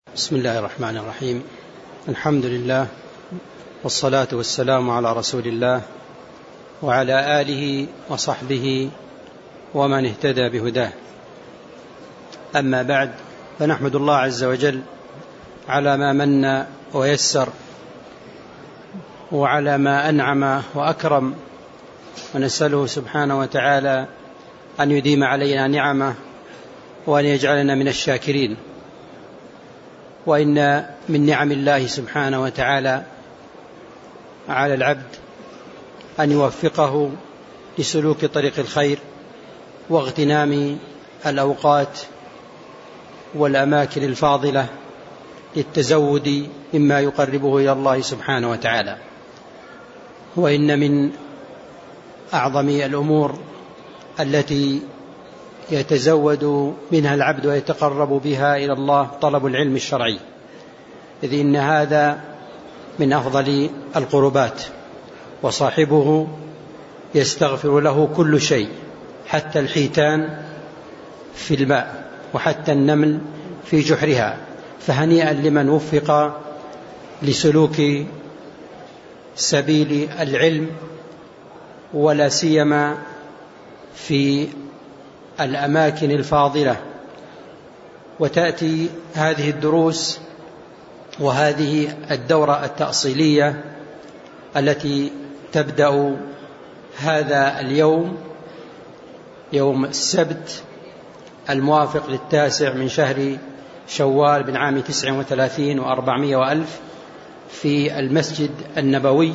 بسم الله الرحمن الرحيم. الحمد لله والصلاة والسلام على رسول الله وعلى آله وصحبه ومن اهتدى بهداه. أما بعد، فنحمد الله عز وجل على ما من ويسر وعلى ما أنعم وأكرم، ونسأله سبحانه وتعالى أن يديم علينا نعمه وأن يجعلنا من الشاكرين. وإن من نعم الله سبحانه وتعالى على العبد أن يوفقه لسلوك طريق الخير واغتنام الأوقات والأماكن الفاضلة للتزود مما يقربه إلى الله سبحانه وتعالى. وإن من أعظم الأمور التي يتزود منها العبد ويتقرب بها إلى الله طلب العلم الشرعي، إذ إن هذا من أفضل القربات، وصاحبه يستغفر له كل شيء، حتى الحيتان في الماء وحتى النمل في جحرها. فهنيئا لمن وفق لسلوك سبيل العلم، ولا سيما في الأماكن الفاضلة. وتأتي هذه الدروس وهذه الدورة التأصيلية التي تبدأ هذا اليوم، يوم السبت الموافق 9 من شهر شوال من عام 39 و400 وألف في المسجد النبوي.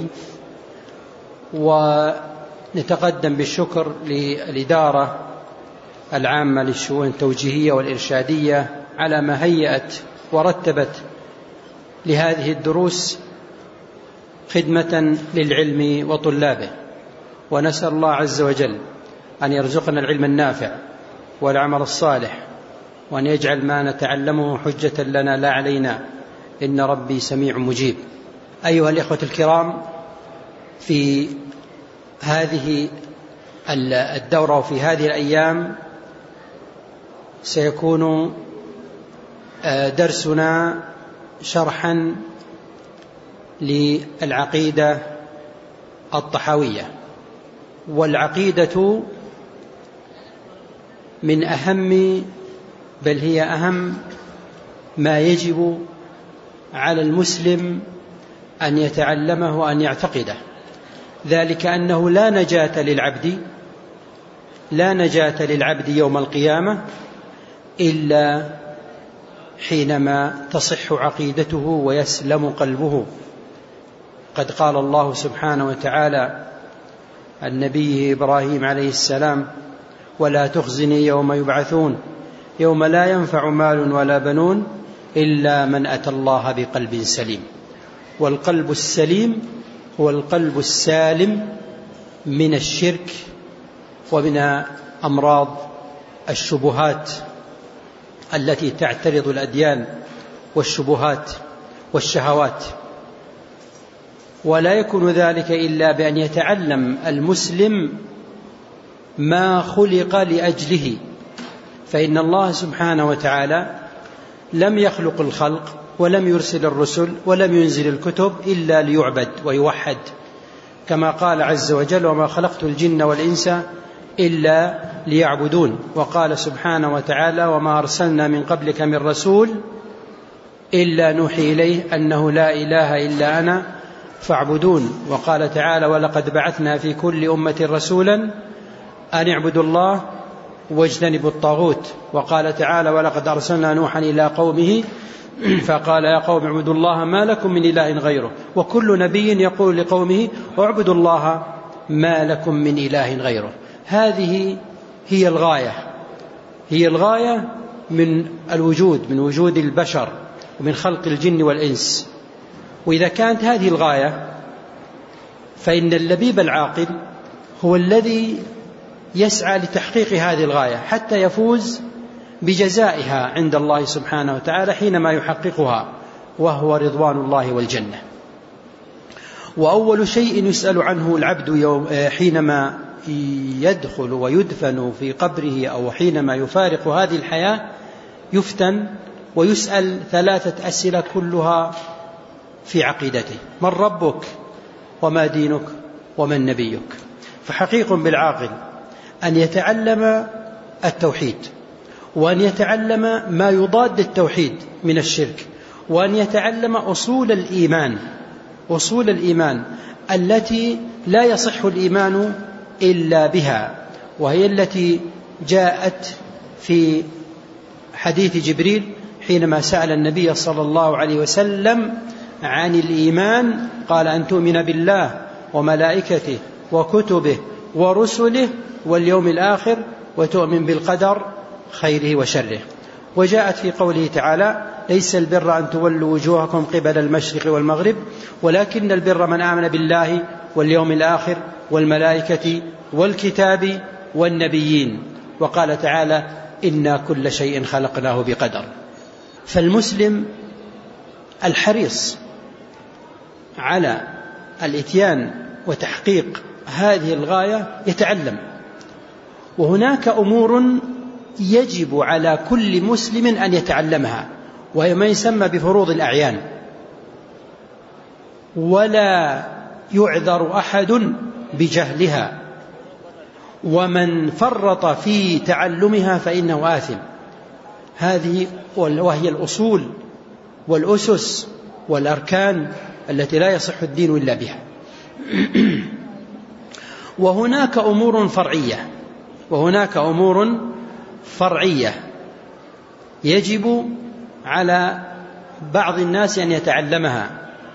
ونتقدم بالشكر للإدارة العامة للشؤون التوجيهية والإرشادية على ما هيأت ورتبت لهذه الدروس خدمة للعلم وطلابه. ونسأل الله عز وجل أن يرزقنا العلم النافع والعمل الصالح، وأن يجعل ما نتعلمه حجة لنا لا علينا، إن ربي سميع مجيب. أيها الإخوة الكرام، في هذه الدورة وفي هذه الأيام سيكون درسنا شرحا للعقيدة الطحاوية. والعقيدة من أهم، بل هي أهم ما يجب على المسلم أن يتعلمه وأن يعتقده، ذلك أنه لا نجاة للعبد يوم القيامة إلا حينما تصح عقيدته ويسلم قلبه. قد قال الله سبحانه وتعالى عن نبيه إبراهيم عليه السلام: ولا تخزني يوم يبعثون يوم لا ينفع مال ولا بنون إلا من أتى الله بقلب سليم. والقلب السليم هو القلب السالم من الشرك ومن أمراض الشبهات التي تعترض الأديان والشبهات والشهوات. ولا يكون ذلك إلا بأن يتعلم المسلم ما خلق لأجله، فإن الله سبحانه وتعالى لم يخلق الخلق ولم يرسل الرسل ولم ينزل الكتب إلا ليعبد ويوحد، كما قال عز وجل: وما خلقت الجن والإنس إلا ليعبدون. وقال سبحانه وتعالى: وما أرسلنا من قبلك من رسول إلا نوحي إليه أنه لا إله إلا أنا فاعبدون. وقال تعالى: ولقد بعثنا في كل أمة رسولا أن اعبدوا الله واجتنبوا الطاغوت. وقال تعالى: ولقد أرسلنا نوحا إلى قومه فقال: يا قوم اعبدوا الله ما لكم من إله غيره. وكل نبي يقول لقومه: اعبدوا الله ما لكم من إله غيره. هذه هي الغاية من الوجود، من وجود البشر ومن خلق الجن والإنس. وإذا كانت هذه الغاية، فإن اللبيب العاقل هو الذي يسعى لتحقيق هذه الغاية حتى يفوز بجزائها عند الله سبحانه وتعالى حينما يحققها، وهو رضوان الله والجنة. وأول شيء يسأل عنه العبد حينما يدخل ويدفن في قبره أو حينما يفارق هذه الحياة يفتن ويسأل 3 أسئلة كلها في عقيدته: من ربك، وما دينك، ومن نبيك. فحقيق بالعاقل أن يتعلم التوحيد، وأن يتعلم ما يضاد التوحيد من الشرك، وأن يتعلم أصول الإيمان التي لا يصح الإيمان إلا بها، وهي التي جاءت في حديث جبريل حينما سأل النبي صلى الله عليه وسلم عن الإيمان، قال: أن تؤمن بالله وملائكته وكتبه ورسله واليوم الآخر وتؤمن بالقدر خيره وشره. وجاءت في قوله تعالى: ليس البر أن تولوا وجوهكم قبل المشرق والمغرب ولكن البر من آمن بالله واليوم الآخر والملائكة والكتاب والنبيين. وقال تعالى: إنا كل شيء خلقناه بقدر. فالمسلم الحريص على الإتيان وتحقيق هذه الغاية يتعلم. وهناك أمور يجب على كل مسلم أن يتعلمها، وهي ما يسمى بفروض الأعيان، ولا يعذر أحد بجهلها، ومن فرط في تعلمها فإنه آثم. هذه وهي الأصول والأسس والأركان التي لا يصح الدين إلا بها. وهناك أمور فرعية يجب على بعض الناس أن يتعلمها،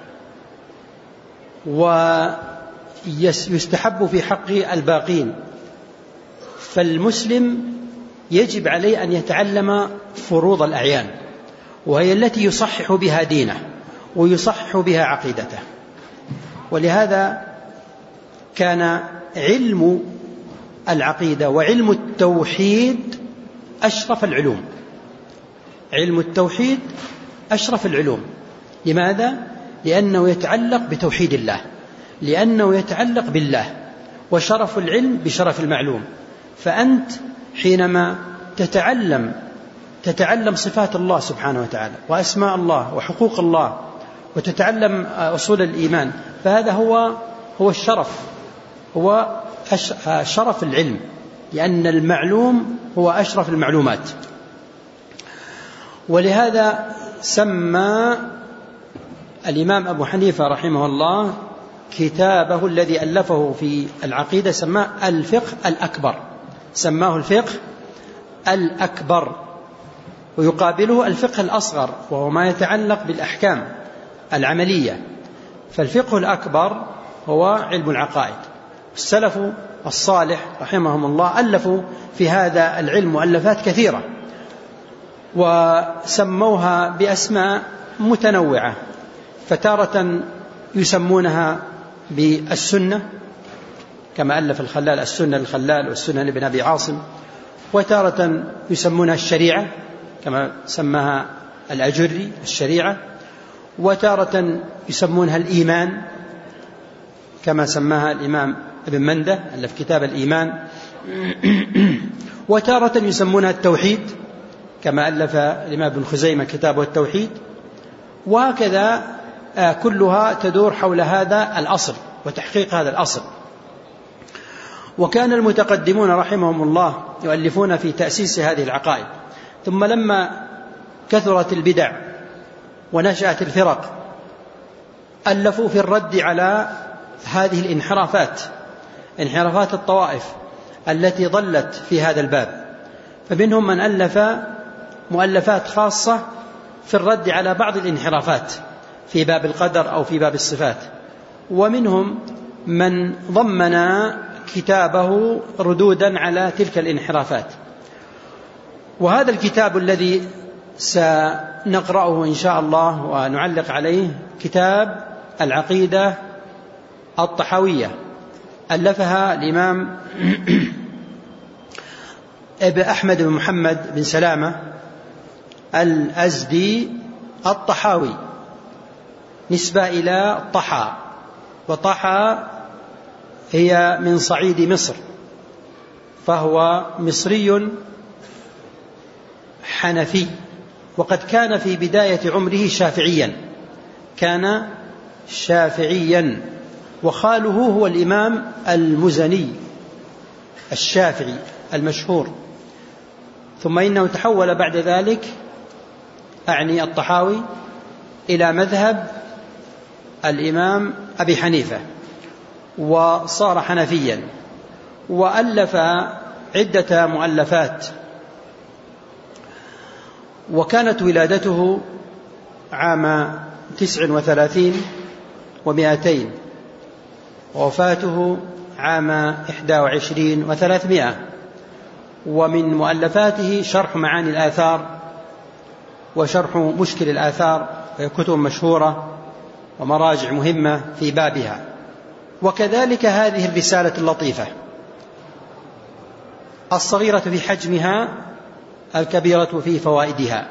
ويستحب في حق الباقين. فالمسلم يجب عليه أن يتعلم فروض الأعيان، وهي التي يصحح بها دينه ويصحح بها عقيدته. ولهذا كان علم العقيدة وعلم التوحيد أشرف العلوم. علم التوحيد أشرف العلوم. لماذا؟ لأنه يتعلق بتوحيد الله، لأنه يتعلق بالله، وشرف العلم بشرف المعلوم. فأنت حينما تتعلم صفات الله سبحانه وتعالى وأسماء الله وحقوق الله، وتتعلم أصول الإيمان، فهذا هو الشرف، هو شرف العلم، لأن المعلوم هو أشرف المعلومات. ولهذا سمى الإمام أبو حنيفة رحمه الله كتابه الذي ألفه في العقيدة سماه الفقه الأكبر، سماه الفقه الأكبر، ويقابله الفقه الأصغر وهو ما يتعلق بالأحكام العملية. فالفقه الأكبر هو علم العقائد. السلف الصالح رحمهم الله ألفوا في هذا العلم مؤلفات كثيرة، وسموها بأسماء متنوعة، فتارة يسمونها بالسنة كما ألف الخلال السنة للخلال والسنة لابن أبي عاصم، وتارة يسمونها الشريعة كما سماها الأجري الشريعة، وتارة يسمونها الإيمان كما سماها الإمام ابن منده ألف كتاب الإيمان، وتارة يسمونها التوحيد كما ألف الإمام ابن خزيمة كتابه التوحيد. وهكذا كلها تدور حول هذا الأصل وتحقيق هذا الأصل. وكان المتقدمون رحمهم الله يؤلفون في تأسيس هذه العقائد، ثم لما كثرت البدع ونشأت الفرق ألفوا في الرد على هذه الانحرافات، انحرافات الطوائف التي ضلت في هذا الباب. فمنهم من ألف مؤلفات خاصة في الرد على بعض الانحرافات في باب القدر أو في باب الصفات، ومنهم من ضمن كتابه ردودا على تلك الانحرافات. وهذا الكتاب الذي سنقرأه إن شاء الله ونعلق عليه كتاب العقيدة الطحاوية، ألفها الإمام أحمد بن محمد بن سلامة الأزدي الطحاوي، نسبة إلى طحا، وطحا هي من صعيد مصر، فهو مصري حنفي وقد كان في بداية عمره شافعيا، كان شافعيا، وخاله هو الإمام المزني الشافعي المشهور، ثم إنه تحول بعد ذلك أعني الطحاوي إلى مذهب الإمام أبي حنيفة وصار حنفيا، وألف عدة مؤلفات، وكانت ولادته عام 39 و200، ووفاته عام 21 و300. ومن مؤلفاته شرح معاني الآثار وشرح مشكل الآثار، كتب مشهورة ومراجع مهمة في بابها، وكذلك هذه الرسالة اللطيفة الصغيرة في حجمها الكبيرة في فوائدها،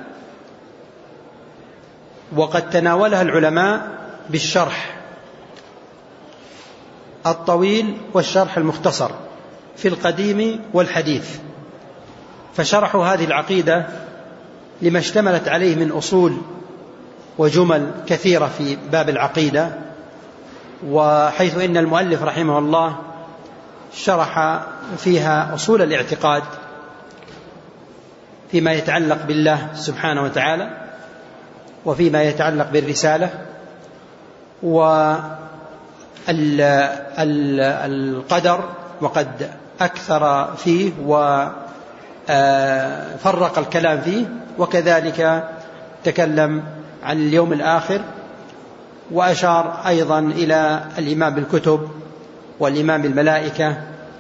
وقد تناولها العلماء بالشرح الطويل والشرح المختصر في القديم والحديث، فشرحوا هذه العقيدة لما اشتملت عليه من أصول وجمل كثيرة في باب العقيدة، وحيث إن المؤلف رحمه الله شرح فيها أصول الاعتقاد فيما يتعلق بالله سبحانه وتعالى، وفيما يتعلق بالرسالة والقدر، وقد أكثر فيه وفرق الكلام فيه، وكذلك تكلم عن اليوم الآخر، وأشار أيضا إلى الإيمان بالكتب والإيمان بالملائكة،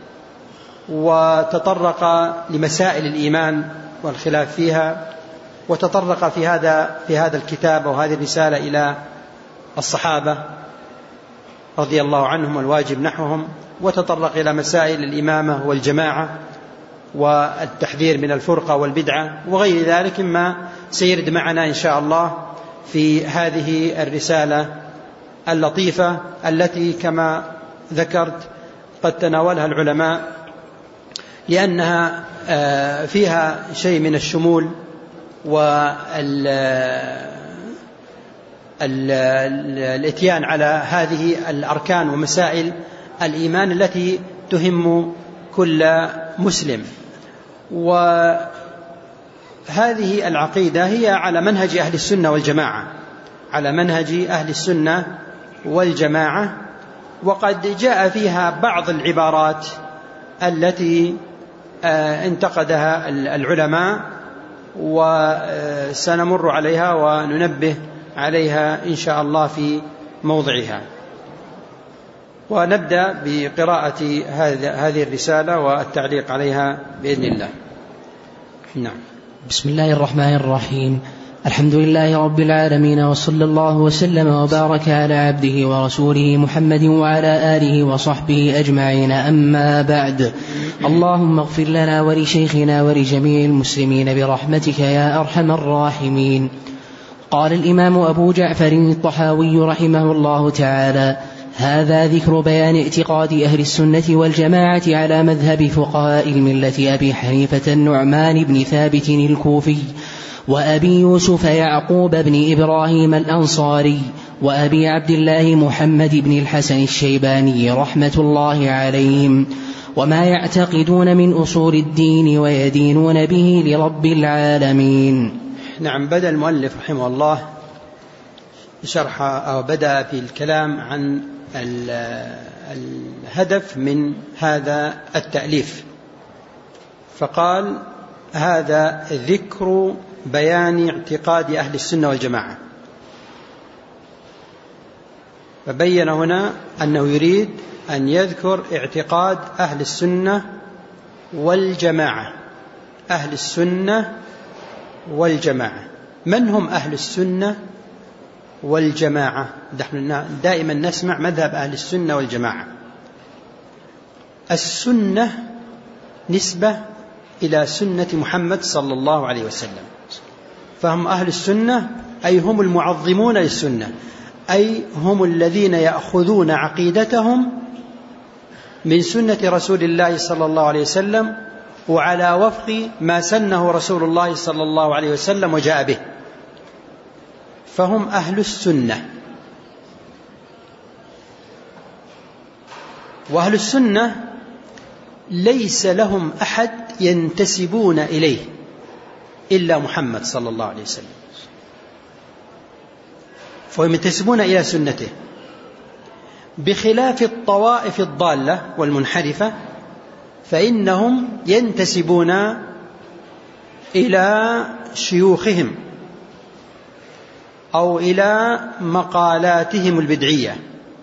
وتطرق لمسائل الإيمان والخلاف فيها، وتطرق في هذا الكتاب وهذه الرسالة إلى الصحابة رضي الله عنهم والواجب نحوهم، وتطرق إلى مسائل الإمامة والجماعة والتحذير من الفرقة والبدعة وغير ذلك مما سيرد معنا إن شاء الله في هذه الرسالة اللطيفة التي كما ذكرت قد تناولها العلماء لأنها فيها شيء من الشمول والاتيان على هذه الأركان ومسائل الإيمان التي تهم كل مسلم. وهذه العقيدة هي على منهج أهل السنة والجماعة، على منهج أهل السنة والجماعة، وقد جاء فيها بعض العبارات التي انتقدها العلماء، وسنمر عليها وننبه عليها إن شاء الله في موضعها. ونبدأ بقراءة هذه الرسالة والتعليق عليها بإذن الله. نعم. بسم الله الرحمن الرحيم. الحمد لله رب العالمين، وصلى الله وسلم وبارك على عبده ورسوله محمد وعلى آله وصحبه أجمعين، أما بعد. اللهم اغفر لنا ولشيخنا ولجميع المسلمين برحمتك يا أرحم الراحمين. قال الإمام أبو جعفر الطحاوي رحمه الله تعالى: هذا ذكر بيان اعتقاد أهل السنة والجماعة على مذهب فقهاء الملة أبي حنيفة النعمان بن ثابت الكوفي، وأبي يوسف يعقوب بن إبراهيم الأنصاري، وأبي عبد الله محمد بن الحسن الشيباني رحمة الله عليهم، وما يعتقدون من أصول الدين ويدينون به لرب العالمين. نعم. بدأ المؤلف رحمه الله شرح أو بدأ في الكلام عن الهدف من هذا التأليف، فقال: هذا ذكر بيان اعتقاد أهل السنة والجماعة. فبين هنا أنه يريد أن يذكر اعتقاد أهل السنة والجماعة. أهل السنة والجماعة، من هم أهل السنة والجماعة؟ نحن دائما نسمع مذهب أهل السنة والجماعة. السنة نسبة إلى سنة محمد صلى الله عليه وسلم، فهم أهل السنة أي هم المعظمون للسنة، أي هم الذين يأخذون عقيدتهم من سنة رسول الله صلى الله عليه وسلم، وعلى وفق ما سنه رسول الله صلى الله عليه وسلم وجاء به. فهم أهل السنة. وأهل السنة ليس لهم أحد ينتسبون إليه إلا محمد صلى الله عليه وسلم، فهم ينتسبون إلى سنته، بخلاف الطوائف الضالة والمنحرفة فإنهم ينتسبون إلى شيوخهم أو إلى مقالاتهم البدعية.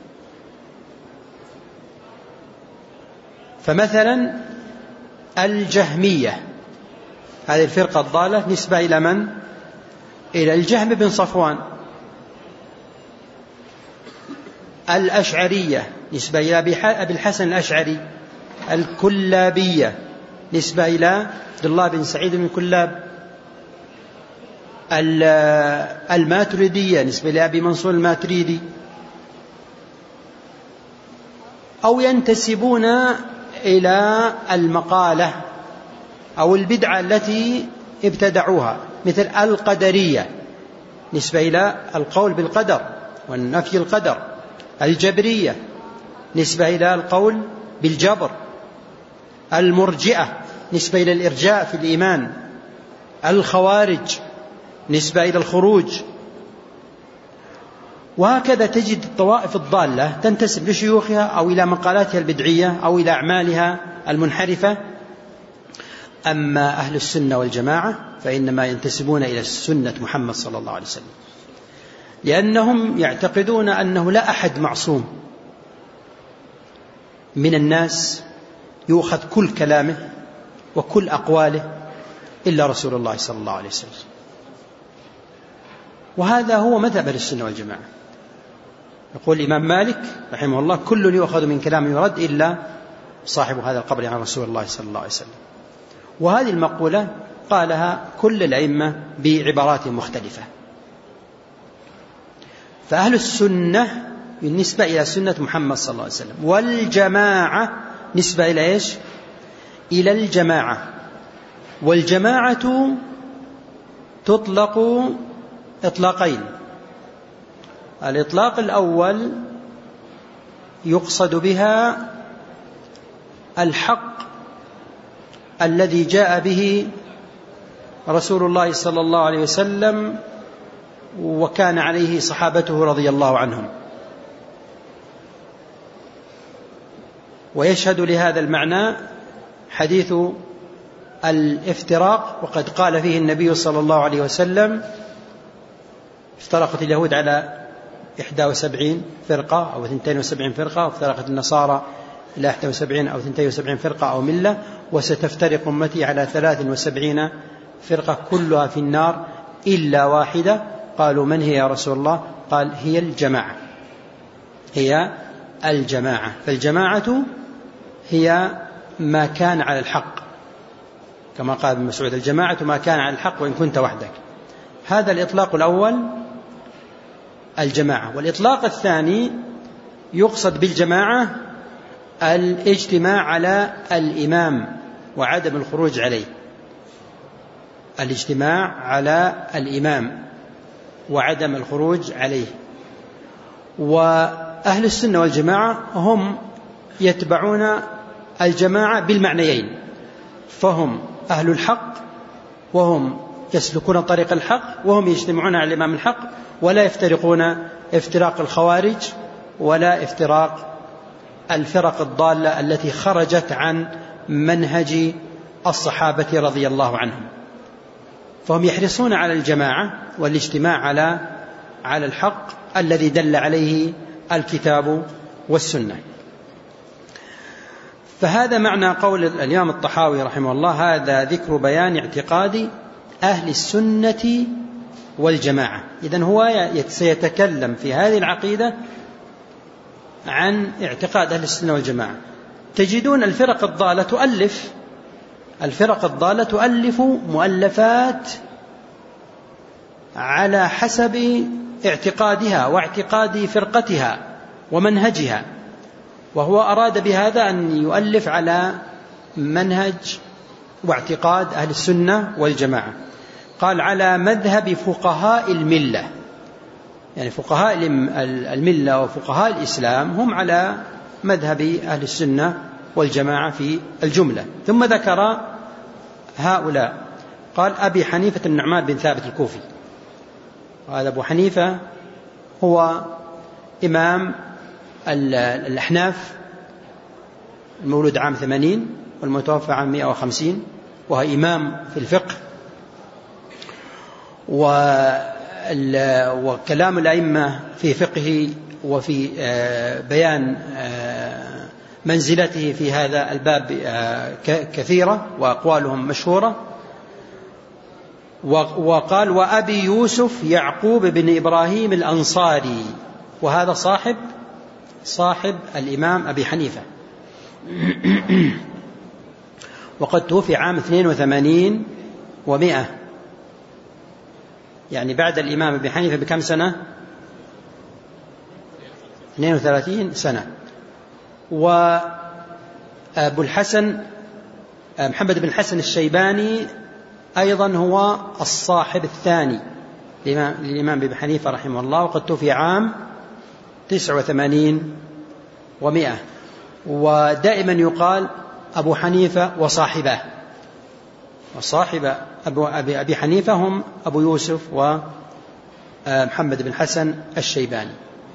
فمثلا الجهمية، هذه الفرقة الضالة نسبة إلى من؟ إلى الجهم بن صفوان. الأشعرية نسبة إلى أبي الحسن الأشعري. الكلابية نسبة إلى عبد الله بن سعيد بن كلاب. الماتريدية نسبة إلى أبي منصور الماتريدي. أو ينتسبون إلى المقالة أو البدعة التي ابتدعوها، مثل القدرية نسبة إلى القول بالقدر والنفي القدر. الجبرية نسبة إلى القول بالجبر. المرجئة نسبة إلى الإرجاء في الإيمان. الخوارج نسبة إلى الخروج. وهكذا تجد الطوائف الضالة تنتسب لشيوخها أو إلى مقالاتها البدعية أو إلى أعمالها المنحرفة. أما أهل السنة والجماعة فإنما ينتسبون إلى السنة محمد صلى الله عليه وسلم، لأنهم يعتقدون أنه لا أحد معصوم من الناس يؤخذ كل كلامه وكل أقواله إلا رسول الله صلى الله عليه وسلم. وهذا هو مذهب أهل السنة والجماعة. يقول الإمام مالك رحمه الله: كل يؤخذ من كلامه يرد إلا صاحب هذا القبر عن رسول الله صلى الله عليه وسلم. وهذه المقولة قالها كل الأئمة بعبارات مختلفة. فأهل السنة بالنسبة إلى سنة محمد صلى الله عليه وسلم، والجماعة نسبة إلى إيش؟ إلى الجماعة. والجماعة تطلق إطلاقين. الإطلاق الأول يقصد بها الحق الذي جاء به رسول الله صلى الله عليه وسلم وكان عليه صحابته رضي الله عنهم. ويشهد لهذا المعنى حديث الافتراق، وقد قال فيه النبي صلى الله عليه وسلم: افترقت اليهود على 71 فرقة أو 72 فرقة، وافترقت النصارى إلى 71 أو 72 فرقة أو ملة، وستفترق أمتي على 73 فرقة كلها في النار إلا واحدة. قالوا: من هي يا رسول الله؟ قال: هي الجماعة. هي الجماعة. فالجماعة هي ما كان على الحق، كما قال ابن مسعود: الجماعة ما كان على الحق وإن كنت وحدك. هذا الإطلاق الأول الجماعة. والإطلاق الثاني يقصد بالجماعة الاجتماع على الإمام وعدم الخروج عليه. الاجتماع على الإمام وعدم الخروج عليه. وأهل السنة والجماعة هم يتبعون الجماعة بالمعنيين، فهم أهل الحق وهم يسلكون طريق الحق وهم يجتمعون على الإمام الحق، ولا يفترقون افتراق الخوارج ولا افتراق الفرق الضالة التي خرجت عن منهج الصحابة رضي الله عنهم. فهم يحرصون على الجماعة والاجتماع على الحق الذي دل عليه الكتاب والسنة. فهذا معنى قول الإمام الطحاوي رحمه الله: هذا ذكر بيان اعتقاد أهل السنة والجماعة. إذن هو سيتكلم في هذه العقيدة عن اعتقاد أهل السنة والجماعة. تجدون الفرق الضالة تؤلف مؤلفات على حسب اعتقادها واعتقاد فرقتها ومنهجها، وهو أراد بهذا أن يؤلف على منهج واعتقاد أهل السنة والجماعة. قال: على مذهب فقهاء الملة. يعني فقهاء الملة وفقهاء الإسلام هم على مذهب أهل السنة والجماعة في الجملة. ثم ذكر هؤلاء، قال أبي حنيفة النعمان بن ثابت الكوفي. وهذا أبو حنيفة هو إمام الأحناف، المولود عام 80 والمتوفى عام 150، وهو إمام في الفقه. وكلام الأئمة في فقهه وفي بيان منزلته في هذا الباب كثيرة، وأقوالهم مشهورة. وقال وأبي يوسف يعقوب بن إبراهيم الأنصاري، وهذا صاحب الإمام أبي حنيفة، وقد توفي عام 82 و100، يعني بعد الإمام أبي حنيفة بكم سنة؟ 32 سنة. وأبو الحسن محمد بن الحسن الشيباني أيضا هو الصاحب الثاني للإمام أبي حنيفة رحمه الله، وقد توفي عام 89 و100. ودائما يقال أبو حنيفة وصاحبه، وصاحب أبي حنيفة هم أبو يوسف ومحمد بن الحسن الشيباني.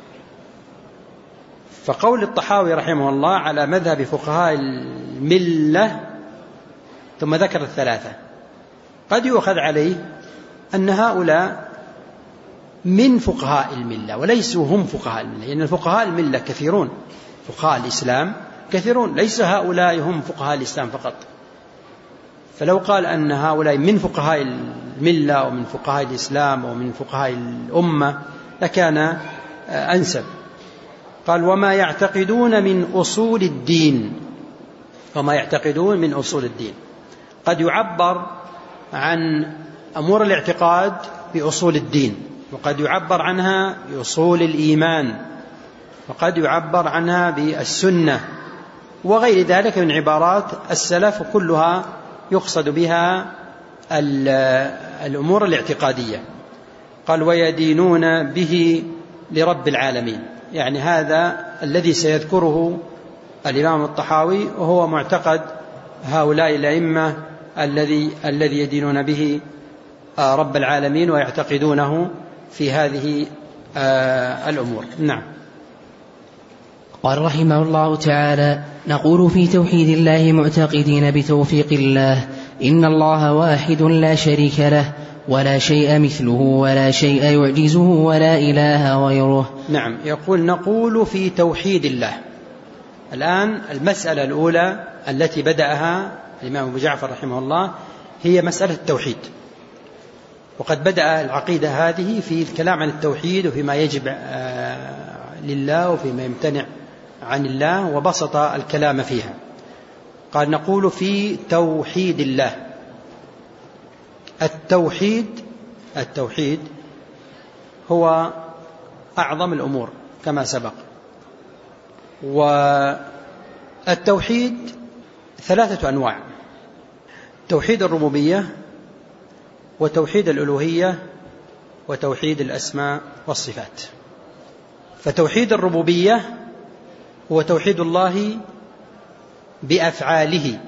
فقول الطحاوي رحمه الله على مذهب فقهاء الملة، ثم ذكر الثلاثة، قد يؤخذ عليه أن هؤلاء من فقهاء الملة وليسوا هم فقهاء الملة، لأن فقهاء الملة كثيرون، فقهاء الإسلام كثيرون، ليس هؤلاء هم فقهاء الإسلام فقط. فلو قال أن هؤلاء من فقهاء الملة ومن فقهاء الإسلام ومن فقهاء الأمة لكان أنسب. قال وما يعتقدون من أصول الدين، وما يعتقدون من أصول الدين. قد يعبر عن أمور الاعتقاد بأصول الدين، وقد يعبر عنها بأصول الإيمان، وقد يعبر عنها بالسنة وغير ذلك من عبارات السلف، وكلها يقصد بها الأمور الاعتقادية. قال ويدينون به لرب العالمين، يعني هذا الذي سيذكره الإمام الطحاوي، وهو معتقد هؤلاء الأئمة الذي يدينون به رب العالمين ويعتقدونه في هذه الأمور. نعم. قال رحمه الله تعالى: نقول في توحيد الله معتقدين بتوفيق الله إن الله واحد لا شريك له ولا شيء مثله ولا شيء يعجزه ولا إله غيره. نعم، يقول نقول في توحيد الله. الآن المسألة الأولى التي بدأها الإمام أبو جعفر رحمه الله هي مسألة التوحيد، وقد بدأ العقيدة هذه في الكلام عن التوحيد وفيما يجب لله وفيما يمتنع عن الله، وبسط الكلام فيها. قال نقول في توحيد الله. التوحيد هو أعظم الأمور كما سبق. والتوحيد 3 أنواع: توحيد الربوبية، وتوحيد الألوهية، وتوحيد الأسماء والصفات. فتوحيد الربوبية هو توحيد الله بأفعاله،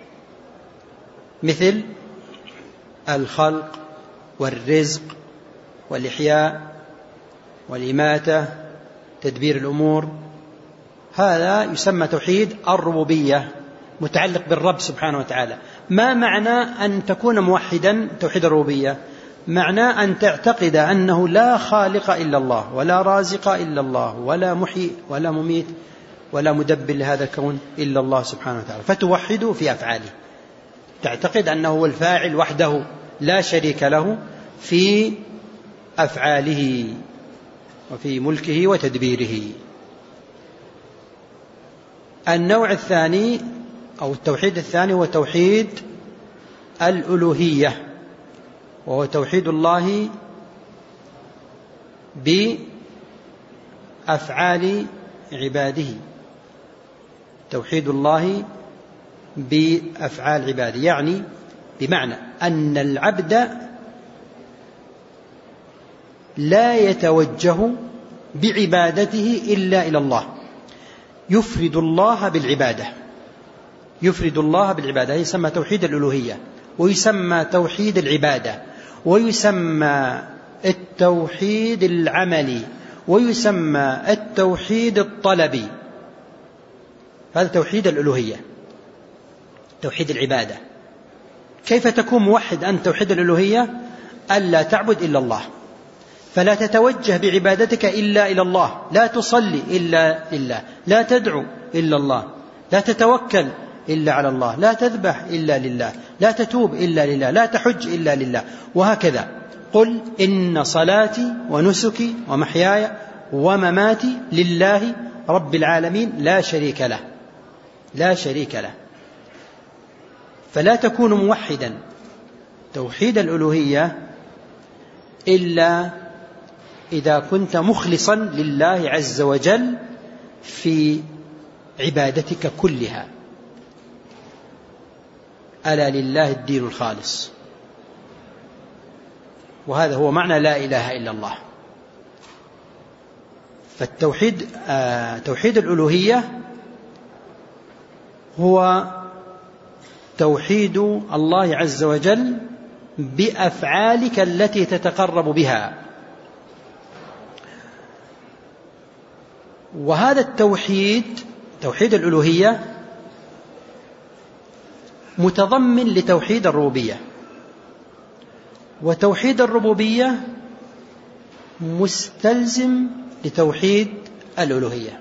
مثل الخلق والرزق والإحياء والإماتة، تدبير الأمور. هذا يسمى توحيد الربوبية، متعلق بالرب سبحانه وتعالى. ما معنى أن تكون موحدا؟ توحيد الربوبية معنى أن تعتقد أنه لا خالق إلا الله، ولا رازق إلا الله، ولا محيي ولا مميت ولا مدبر لهذا الكون إلا الله سبحانه وتعالى، فتوحده في أفعاله، تعتقد أنه هو الفاعل وحده لا شريك له في أفعاله وفي ملكه وتدبيره. النوع الثاني أو التوحيد الثاني هو توحيد الألوهية، وهو توحيد الله بأفعال عباده، توحيد الله بأفعال عباده، يعني بمعنى أن العبد لا يتوجه بعبادته إلا إلى الله، يفرد الله بالعبادة، يفرد الله بالعبادة، يسمى توحيد الألوهية، ويسمى توحيد العبادة، ويسمى التوحيد العملي، ويسمى التوحيد الطلبي. هذا توحيد الألوهية، توحيد العبادة. كيف تكون موحد أنت؟ توحيد الألوهية ألا تعبد إلا الله، فلا تتوجه بعبادتك إلا إلى الله، لا تصلي إلا لله، لا تدعو إلا الله، لا تتوكل إلا على الله، لا تذبح إلا لله، لا تتوب إلا لله، لا تحج إلا لله، وهكذا. قل إن صلاتي ونسكي ومحياي ومماتي لله رب العالمين لا شريك له، لا شريك له. فلا تكون موحدا توحيد الألوهية إلا إذا كنت مخلصا لله عز وجل في عبادتك كلها. ألا لله الدين الخالص، وهذا هو معنى لا إله إلا الله. فالتوحيد توحيد الألوهية هو توحيد الله عز وجل بأفعالك التي تتقرب بها. وهذا التوحيد، توحيد الألوهية، متضمن لتوحيد الربوبية، وتوحيد الربوبية مستلزم لتوحيد الألوهية.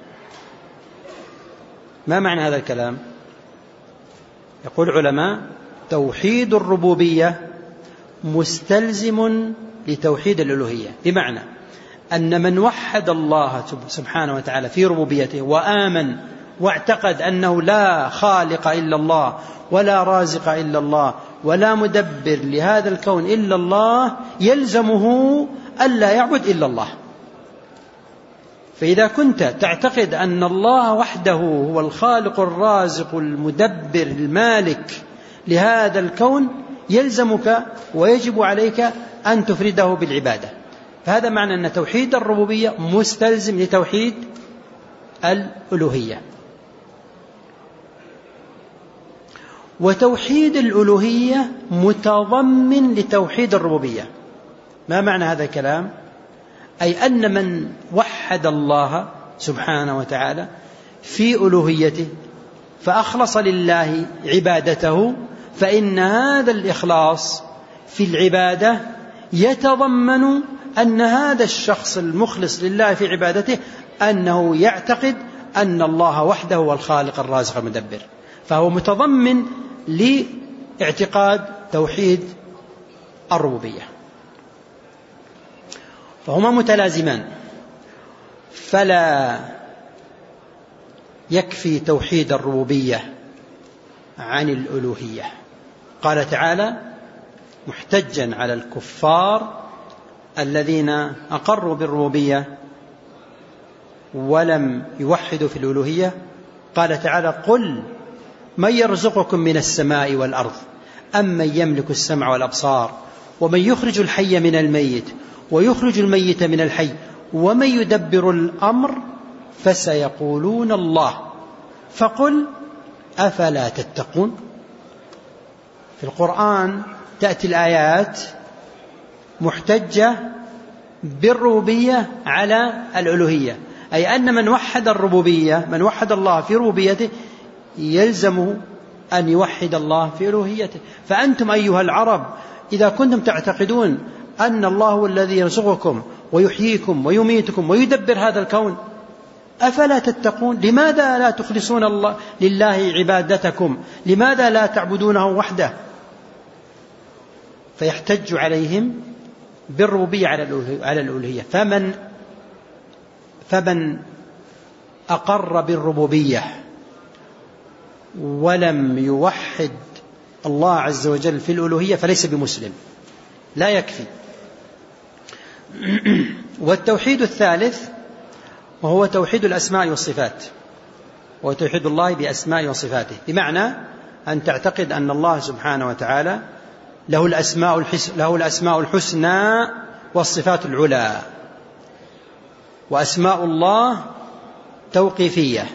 ما معنى هذا الكلام؟ يقول العلماء: توحيد الربوبية مستلزم لتوحيد الألوهية، بمعنى أن من وحد الله سبحانه وتعالى في ربوبيته وآمن واعتقد أنه لا خالق إلا الله، ولا رازق إلا الله، ولا مدبر لهذا الكون إلا الله، يلزمه ألا يعبد إلا الله. فإذا كنت تعتقد أن الله وحده هو الخالق الرازق المدبر المالك لهذا الكون، يلزمك ويجب عليك أن تفرده بالعبادة. فهذا معنى أن توحيد الربوبية مستلزم لتوحيد الألوهية. وتوحيد الألوهية متضمن لتوحيد الربوبية. ما معنى هذا الكلام؟ أي أن من وحد الله سبحانه وتعالى في ألوهيته فأخلص لله عبادته، فإن هذا الإخلاص في العبادة يتضمن أن هذا الشخص المخلص لله في عبادته أنه يعتقد أن الله وحده هو الخالق الرازق المدبر، فهو متضمن لاعتقاد توحيد الربوبية. فهما متلازمان، فلا يكفي توحيد الربوبية عن الألوهية. قال تعالى محتجا على الكفار الذين أقروا بالربوبية ولم يوحدوا في الألوهية، قال تعالى: قل من يرزقكم من السماء والأرض أمن يملك السمع والأبصار ومن يخرج الحي من الميت ويخرج الميت من الحي ومن يدبر الأمر فسيقولون الله فقل أفلا تتقون. في القرآن تأتي الآيات محتجة بالربوبية على الألوهية، أي أن من وحد الربوبية، من وحد الله في ربوبيته، يلزمه أن يوحد الله في ألوهيته. فأنتم أيها العرب إذا كنتم تعتقدون أن الله هو الذي يرزقكم ويحييكم ويميتكم ويدبر هذا الكون، أفلا تتقون؟ لماذا لا تخلصون الله لله عبادتكم؟ لماذا لا تعبدونه وحده؟ فيحتج عليهم بالربوبية على الألوهية. فمن أقر بالربوبية ولم يوحد الله عز وجل في الألوهية فليس بمسلم، لا يكفي. والتوحيد الثالث وهو توحيد الأسماء والصفات، وتوحيد الله بأسماء وصفاته، بمعنى أن تعتقد أن الله سبحانه وتعالى له الأسماء الحسنى والصفات العلى. وأسماء الله توقيفية،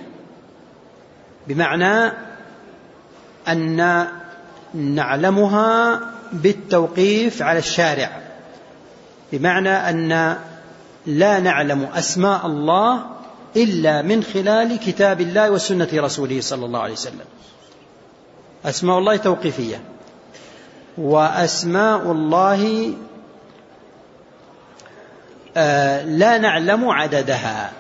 بمعنى أن نعلمها بالتوقيف على الشارع، بمعنى أن لا نعلم أسماء الله إلا من خلال كتاب الله وسنة رسوله صلى الله عليه وسلم. أسماء الله توقيفية. وأسماء الله لا نعلم عددها،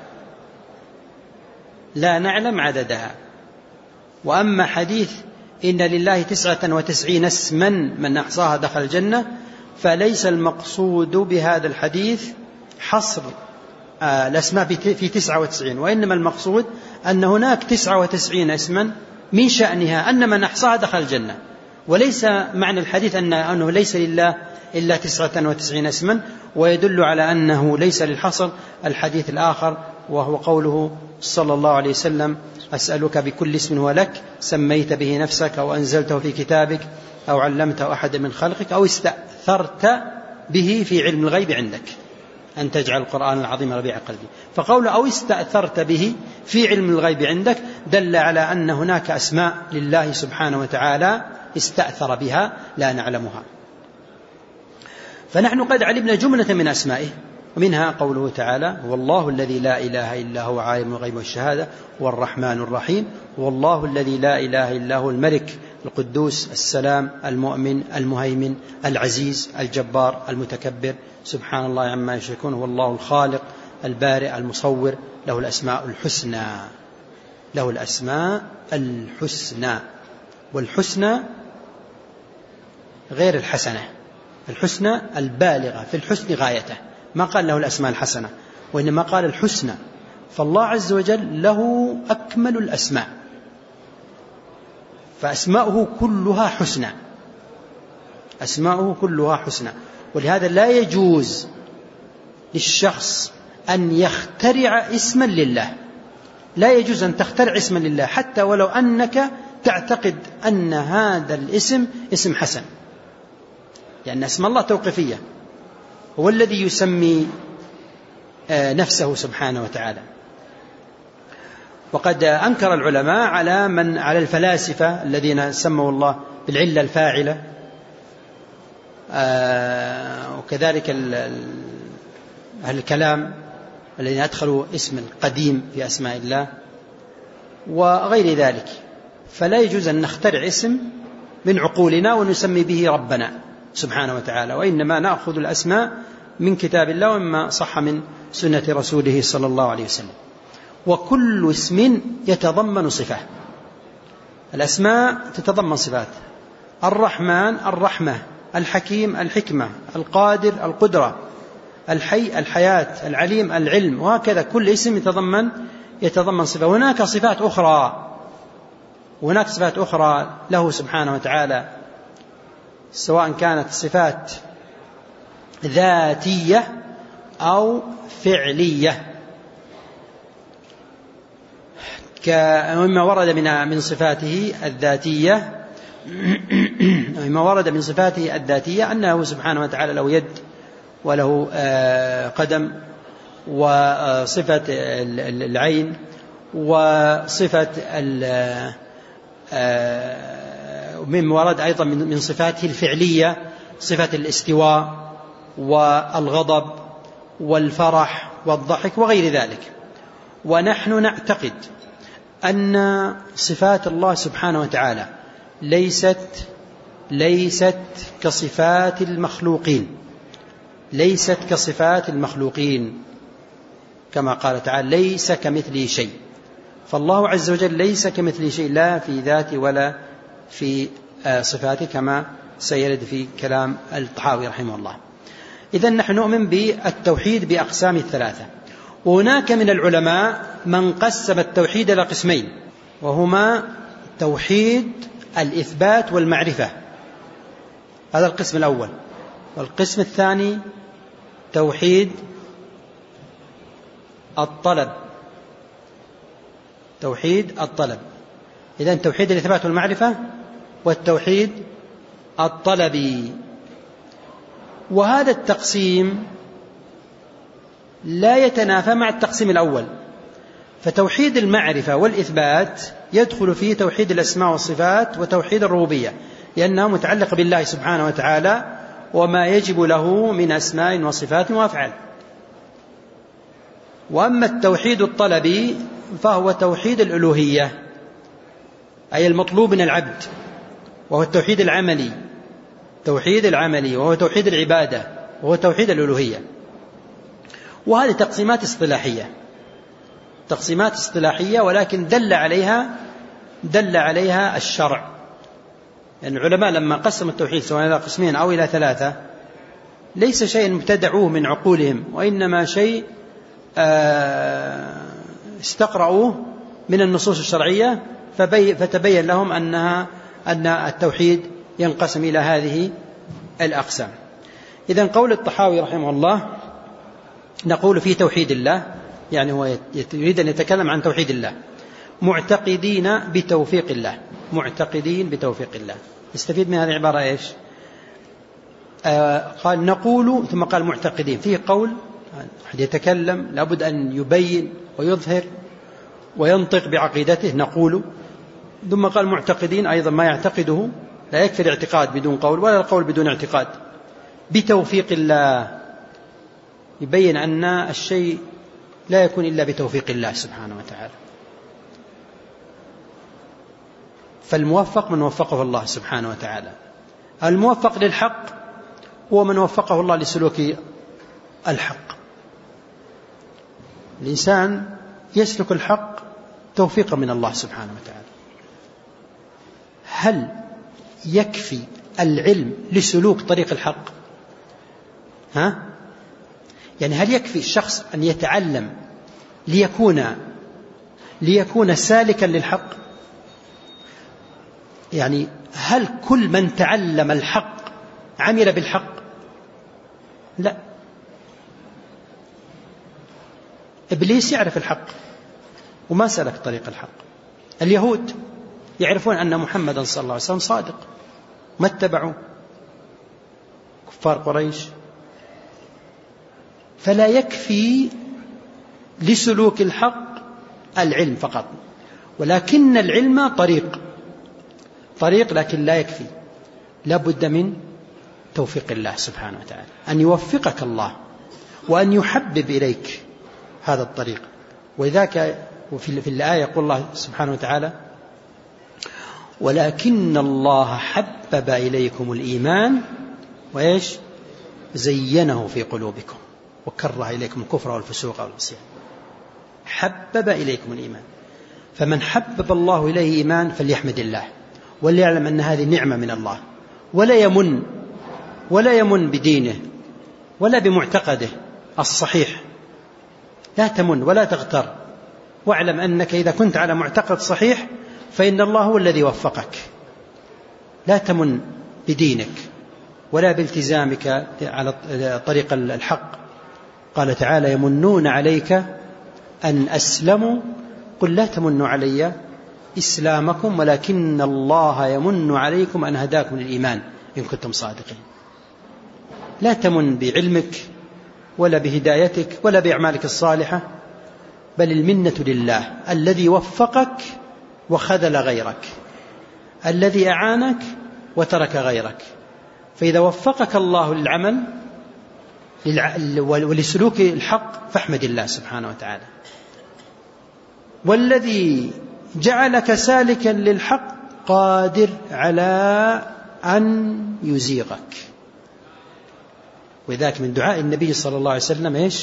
لا نعلم عددها. وأما حديث إن لله 99 اسما من أحصاها دخل الجنة، فليس المقصود بهذا الحديث حصر الأسماء في 99، وإنما المقصود أن هناك 99 اسما من شأنها أن من أحصاها دخل الجنة، وليس معنى الحديث أنه ليس لله إلا 99 اسما. ويدل على أنه ليس للحصر الحديث الآخر، وهو قوله صلى الله عليه وسلم: أسألك بكل اسم هو لك سميت به نفسك أو أنزلته في كتابك أو علمته أحد من خلقك أو استأثرت به في علم الغيب عندك أن تجعل القرآن العظيم ربيع قلبي. فقول أو استأثرت به في علم الغيب عندك دل على أن هناك أسماء لله سبحانه وتعالى استأثر بها لا نعلمها. فنحن قد علمنا جملة من أسمائه، ومنها قوله تعالى: هو الله الذي لا إله إلا هو عالم الغيب والشهادة هو الرحمن الرحيم، هو الله الذي لا إله إلا هو الملك القدوس السلام المؤمن المهيمن العزيز الجبار المتكبر سبحان الله عما يشركون، هو الله الخالق البارئ المصور، له الأسماء الحسنى. له الأسماء الحسنى، والحسنى غير الحسنة، الحسنى البالغة في الحسن غايته، ما قال له الأسماء الحسنة، وإنما قال الحسنى. فالله عز وجل له أكمل الأسماء، فأسماؤه كلها حسنى، أسماؤه كلها حسنى. ولهذا لا يجوز للشخص أن يخترع اسما لله، لا يجوز أن تخترع اسما لله حتى ولو أنك تعتقد أن هذا الاسم اسم حسن، لأن اسم الله توقيفية، هو الذي يسمي نفسه سبحانه وتعالى. وقد أنكر العلماء على الفلاسفة الذين سموا الله بالعلة الفاعلة، وكذلك أهل الكلام الذين أدخلوا اسم قديم في أسماء الله وغير ذلك. فلا يجوز أن نخترع اسم من عقولنا ونسمي به ربنا سبحانه وتعالى، وإنما نأخذ الأسماء من كتاب الله ومما صح من سنة رسوله صلى الله عليه وسلم. وكل اسم يتضمن صفة، الأسماء تتضمن صفات: الرحمن الرحمة، الحكيم الحكمة، القادر القدرة، الحي الحياة، العليم العلم، وهكذا كل اسم يتضمن صفة. هناك صفات أخرى له سبحانه وتعالى، سواء كانت صفات ذاتية أو فعلية، كما ورد من صفاته الذاتية مما ورد من صفاته الذاتية أنه سبحانه وتعالى له يد وله قدم، وصفة العين، وصفة مما ورد أيضا من صفاته الفعلية صفة الاستواء والغضب والفرح والضحك وغير ذلك. ونحن نعتقد أن صفات الله سبحانه وتعالى ليست كصفات المخلوقين، ليست كصفات المخلوقين، كما قال تعالى: ليس كمثله شيء. فالله عز وجل ليس كمثله شيء، لا في ذاته ولا في صفاته، كما سيرد في كلام الطحاوي رحمه الله. إذن نحن نؤمن بالتوحيد بأقسام الثلاثة. وهناك من العلماء من قسم التوحيد إلى قسمين، وهما توحيد الإثبات والمعرفة، هذا القسم الأول. والقسم الثاني توحيد الطلب، توحيد الطلب. إذن توحيد الإثبات والمعرفة والتوحيد الطلبي. وهذا التقسيم لا يتنافى مع التقسيم الأول. فتوحيد المعرفة والإثبات يدخل فيه توحيد الأسماء والصفات وتوحيد الربوبية، لأنها متعلقة بالله سبحانه وتعالى وما يجب له من أسماء وصفات وأفعال. وأما التوحيد الطلبي فهو توحيد الألوهية، أي المطلوب من العبد، وهو التوحيد العملي، وهو توحيد العبادة، وهو توحيد الألوهية. وهذه تقسيمات اصطلاحية، ولكن دل عليها الشرع. يعني العلماء لما قسموا التوحيد سواء إلى قسمين أو إلى ثلاثة ليس شيء ابتدعوه من عقولهم، وإنما شيء استقرأوه من النصوص الشرعية، فتبين لهم أن التوحيد ينقسم إلى هذه الأقسام. إذن قول الطحاوي رحمه الله نقول في توحيد الله، يعني هو يريد أن يتكلم عن توحيد الله، معتقدين بتوفيق الله. يستفيد من هذه العبارة إيش؟ قال نقول ثم قال معتقدين. فيه قول أحد يتكلم لابد أن يبين ويظهر وينطق بعقيدته، نقول، ثم قال معتقدين أيضا ما يعتقده، لا يكفي الاعتقاد بدون قول ولا القول بدون اعتقاد. بتوفيق الله، يبين أن الشيء لا يكون إلا بتوفيق الله سبحانه وتعالى. فالموفق من وفقه الله سبحانه وتعالى. الموفق للحق هو من وفقه الله لسلوك الحق. الإنسان يسلك الحق توفيقا من الله سبحانه وتعالى. هل يكفي العلم لسلوك طريق الحق؟ يعني هل يكفي الشخص أن يتعلم ليكون سالكا للحق؟ يعني هل كل من تعلم الحق عمل بالحق؟ لا. إبليس يعرف الحق وما سلك طريق الحق. اليهود يعرفون أن محمدا صلى الله عليه وسلم صادق، ما اتبعوا. كفار قريش. فلا يكفي لسلوك الحق العلم فقط، ولكن العلم طريق لكن لا يكفي، لا بد من توفيق الله سبحانه وتعالى، أن يوفقك الله وأن يحبب إليك هذا الطريق. وذاك في الآية يقول الله سبحانه وتعالى ولكن الله حبب إليكم الإيمان وإيش زينه في قلوبكم وكره إليكم الكفر والفسوق والعصيان. حبب إليكم الإيمان، فمن حبب الله إليه إيمان فليحمد الله وليعلم أن هذه نعمة من الله، ولا يمن بدينه ولا بمعتقده الصحيح. لا تمن ولا تغتر، واعلم أنك إذا كنت على معتقد صحيح فإن الله هو الذي وفقك. لا تمن بدينك ولا بالتزامك على طريق الحق. قال تعالى يمنون عليك أن أسلموا قل لا تمنوا علي إسلامكم ولكن الله يمن عليكم أن هداكم للإيمان إن كنتم صادقين. لا تمن بعلمك ولا بهدايتك ولا بأعمالك الصالحة، بل المنة لله الذي وفقك وخذل غيرك، الذي أعانك وترك غيرك. فإذا وفقك الله للعمل ولسلوك الحق فاحمد الله سبحانه وتعالى. والذي جعلك سالكا للحق قادر على أن يزيغك. وذاك من دعاء النبي صلى الله عليه وسلم إيش؟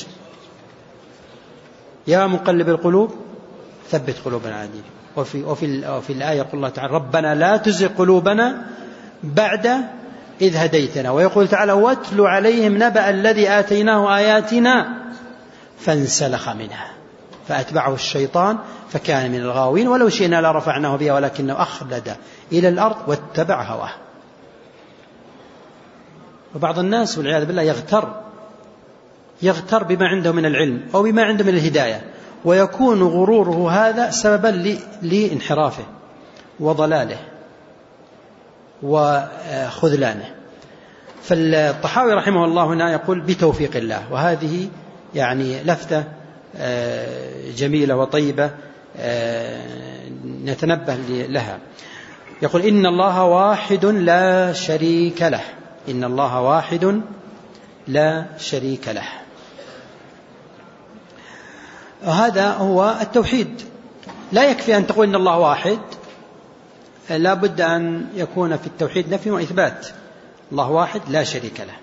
يا مقلب القلوب ثبت قلوبنا على دينك. وفي الآية يقول الله تعالى ربنا لا تزغ قلوبنا بعد إذ هديتنا. ويقول تعالى واتل عليهم نبأ الذي آتيناه آياتنا فانسلخ منها فأتبعه الشيطان فكان من الغاوين ولو شئنا لرفعناه بها ولكنه أخلد إلى الأرض واتبع هواه. وبعض الناس والعياذ بالله يغتر بما عنده من العلم أو بما عنده من الهداية، ويكون غروره هذا سببا لانحرافه وضلاله وخذلانه. فالطحاوي رحمه الله هنا يقول بتوفيق الله، وهذه يعني لفتة جميلة وطيبة نتنبه لها. يقول إن الله واحد لا شريك له. إن الله واحد لا شريك له. هذا هو التوحيد. لا يكفي أن تقول إن الله واحد، لا بد أن يكون في التوحيد نفي وإثبات. الله واحد لا شريك له.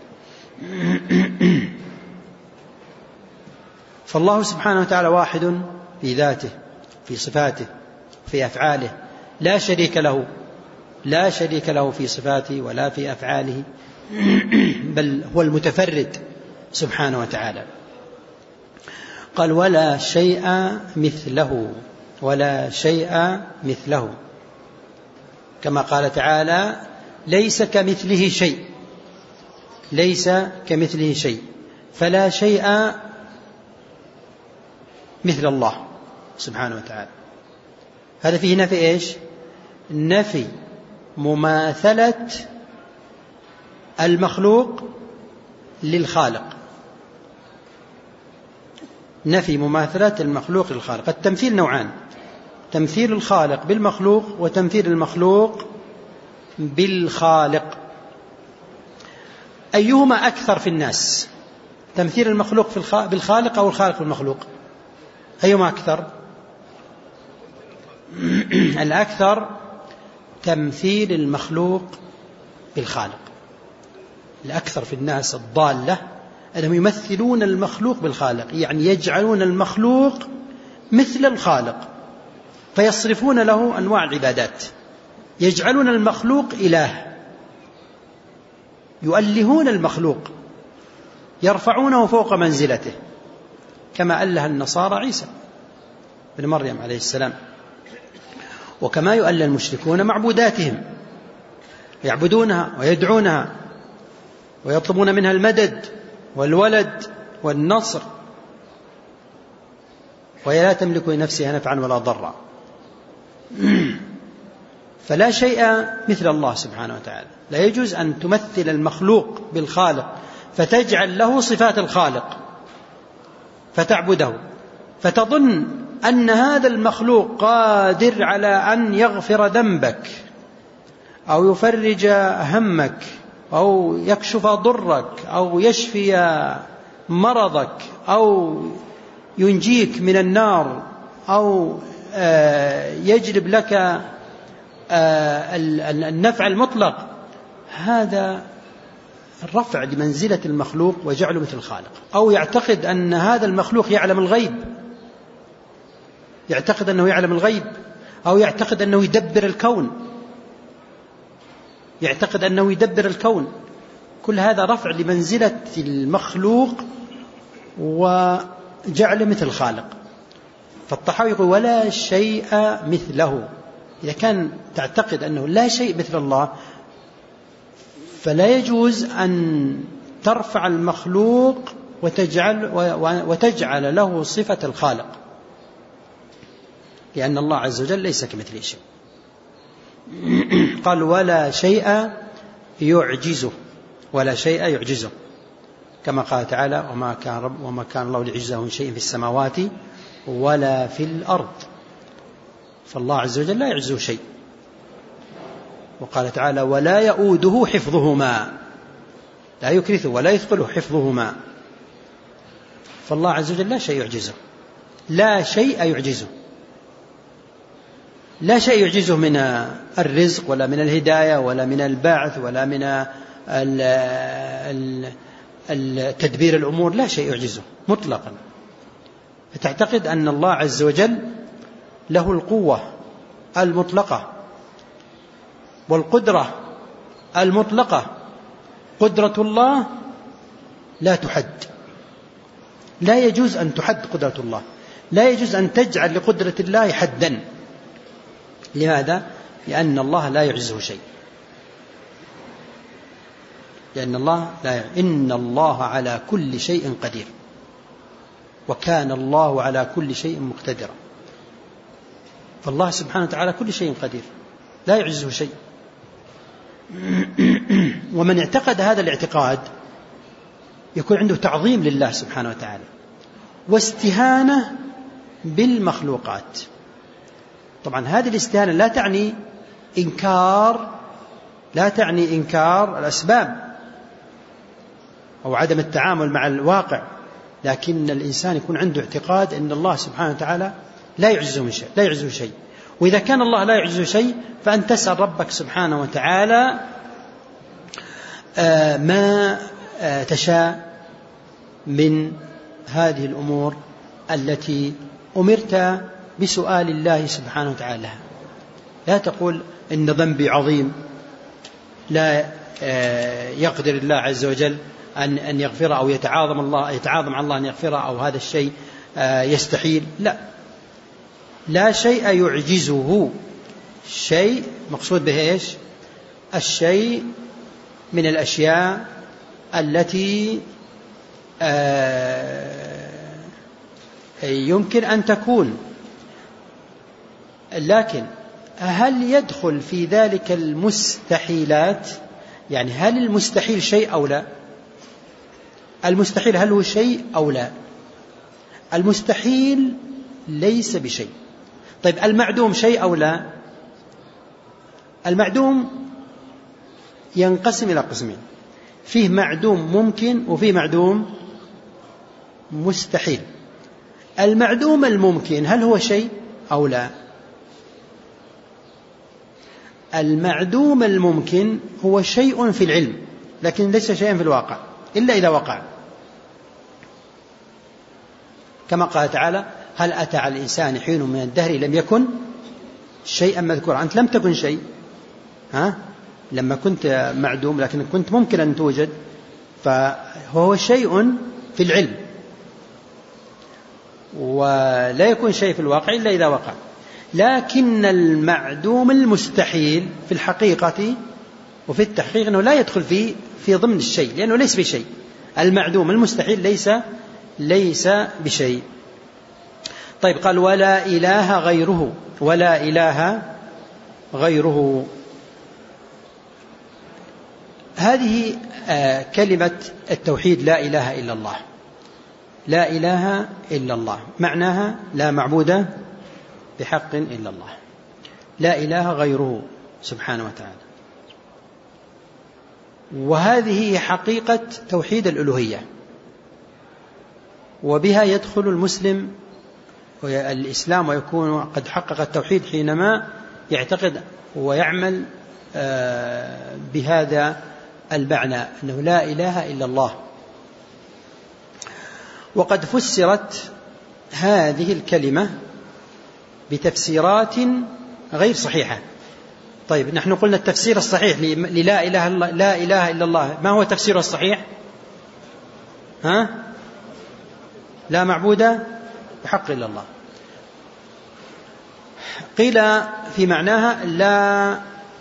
فالله سبحانه وتعالى واحد في ذاته، في صفاته، في أفعاله، لا شريك له، لا شريك له في صفاته ولا في أفعاله، بل هو المتفرد سبحانه وتعالى. قال ولا شيء مثله، ولا شيء مثله، كما قال تعالى ليس كمثله شيء، ليس كمثله شيء، فلا شيء مثل الله سبحانه وتعالى. هذا فيه نفي إيش؟ نفي مماثلة المخلوق للخالق، نفي مماثلة المخلوق للخالق. التمثيل نوعان: تمثيل الخالق بالمخلوق وتمثيل المخلوق بالخالق. أيهما أكثر في الناس؟ تمثيل المخلوق بالخالق أو الخالق بالمخلوق؟ أيهما أكثر؟ الأكثر تمثيل المخلوق بالخالق. الأكثر في الناس الضالة أنهم يمثلون المخلوق بالخالق، يعني يجعلون المخلوق مثل الخالق فيصرفون له أنواع العبادات، يجعلون المخلوق إله، يؤلهون المخلوق، يرفعونه فوق منزلته، كما أله النصارى عيسى بن مريم عليه السلام، وكما يؤله المشركون معبوداتهم، يعبدونها ويدعونها ويطلبون منها المدد والولد والنصر، وهي لا تملك لنفسها نفعا ولا ضرا. فلا شيء مثل الله سبحانه وتعالى. لا يجوز أن تمثل المخلوق بالخالق فتجعل له صفات الخالق فتعبده، فتظن أن هذا المخلوق قادر على أن يغفر ذنبك أو يفرج همك أو يكشف ضرك أو يشفي مرضك أو ينجيك من النار أو يجلب لك النفع المطلق. هذا الرفع لمنزلة المخلوق وجعله مثل الخالق. أو يعتقد أن هذا المخلوق يعلم الغيب، يعتقد أنه يعلم الغيب، أو يعتقد أنه يدبر الكون، يعتقد أنه يدبر الكون. كل هذا رفع لمنزلة المخلوق وجعله مثل الخالق. فالطحاوي يقول ولا شيء مثله. إذا كان تعتقد أنه لا شيء مثل الله فلا يجوز أن ترفع المخلوق وتجعل له صفة الخالق، لأن الله عز وجل ليس كمثله شيء. قال ولا شيء يعجزه، ولا شيء يعجزه، كما قال تعالى وما كان الله ليعجزه من شيء في السماوات ولا في الأرض. فالله عز وجل لا يعجزه شيء. وقال تعالى ولا يؤوده حفظهما، لا يكرثه ولا يثقله حفظهما. فالله عز وجل لا شيء يعجزه، لا شيء يعجزه، لا شيء يعجزه من الرزق ولا من الهداية ولا من البعث ولا من تدبير الأمور، لا شيء يعجزه مطلقا. فتعتقد أن الله عز وجل له القوة المطلقة والقدرة المطلقة. قدرة الله لا تحد، لا يجوز أن تحد قدرة الله، لا يجوز أن تجعل لقدرة الله حدا. لماذا؟ لأن الله لا يعجزه شيء، لأن الله إن الله على كل شيء قدير، وكان الله على كل شيء مقتدرا. فالله سبحانه وتعالى كل شيء قدير، لا يعجزه شيء. ومن اعتقد هذا الاعتقاد يكون عنده تعظيم لله سبحانه وتعالى، واستهانة بالمخلوقات. طبعا هذه الاستهانة لا تعني إنكار الأسباب أو عدم التعامل مع الواقع، لكن الإنسان يكون عنده اعتقاد أن الله سبحانه وتعالى لا يعجزه شيء. وإذا كان الله لا يعجزه شيء فأن تسأل ربك سبحانه وتعالى ما تشاء من هذه الأمور التي أمرت بسؤال الله سبحانه وتعالى. لا تقول إن ذنبي عظيم لا يقدر الله عز وجل أن يغفر، أو يتعاظم على الله أن يغفر، أو هذا الشيء يستحيل. لا شيء يعجزه. شيء مقصود به إيش؟ الشيء من الأشياء التي يمكن أن تكون، لكن هل يدخل في ذلك المستحيلات؟ يعني هل المستحيل شيء أو لا؟ المستحيل هل هو شيء أو لا؟ المستحيل ليس بشيء. طيب المعدوم شيء أو لا؟ المعدوم ينقسم إلى قسمين، فيه معدوم ممكن وفيه معدوم مستحيل. المعدوم الممكن هل هو شيء أو لا؟ المعدوم الممكن هو شيء في العلم لكن ليس شيئا في الواقع إلا إذا وقع، كما قال تعالى: هل أتى على الإنسان حين من الدهر لم يكن شيئا مذكورا. أنت لم تكن شيء لما كنت معدوم، لكن كنت ممكن أن توجد، فهو شيء في العلم، ولا يكون شيء في الواقع إلا إذا وقع. لكن المعدوم المستحيل في الحقيقة وفي التحقيق أنه لا يدخل في ضمن الشيء، لأنه ليس بشيء. المعدوم المستحيل ليس بشيء. طيب، قال: ولا إله غيره. ولا إله غيره. هذه كلمة التوحيد: لا إله إلا الله. لا إله إلا الله معناها لا معبود بحق إلا الله، لا إله غيره سبحانه وتعالى. وهذه حقيقة توحيد الألوهية، وبها يدخل المسلم الإسلام ويكون قد حقق التوحيد حينما يعتقد ويعمل بهذا المعنى، أنه لا إله إلا الله. وقد فسرت هذه الكلمة بتفسيرات غير صحيحة. طيب، نحن قلنا التفسير الصحيح للا إله إلا الله، ما هو تفسيره الصحيح؟ لا معبود بحق إلا الله. قيل في معناها لا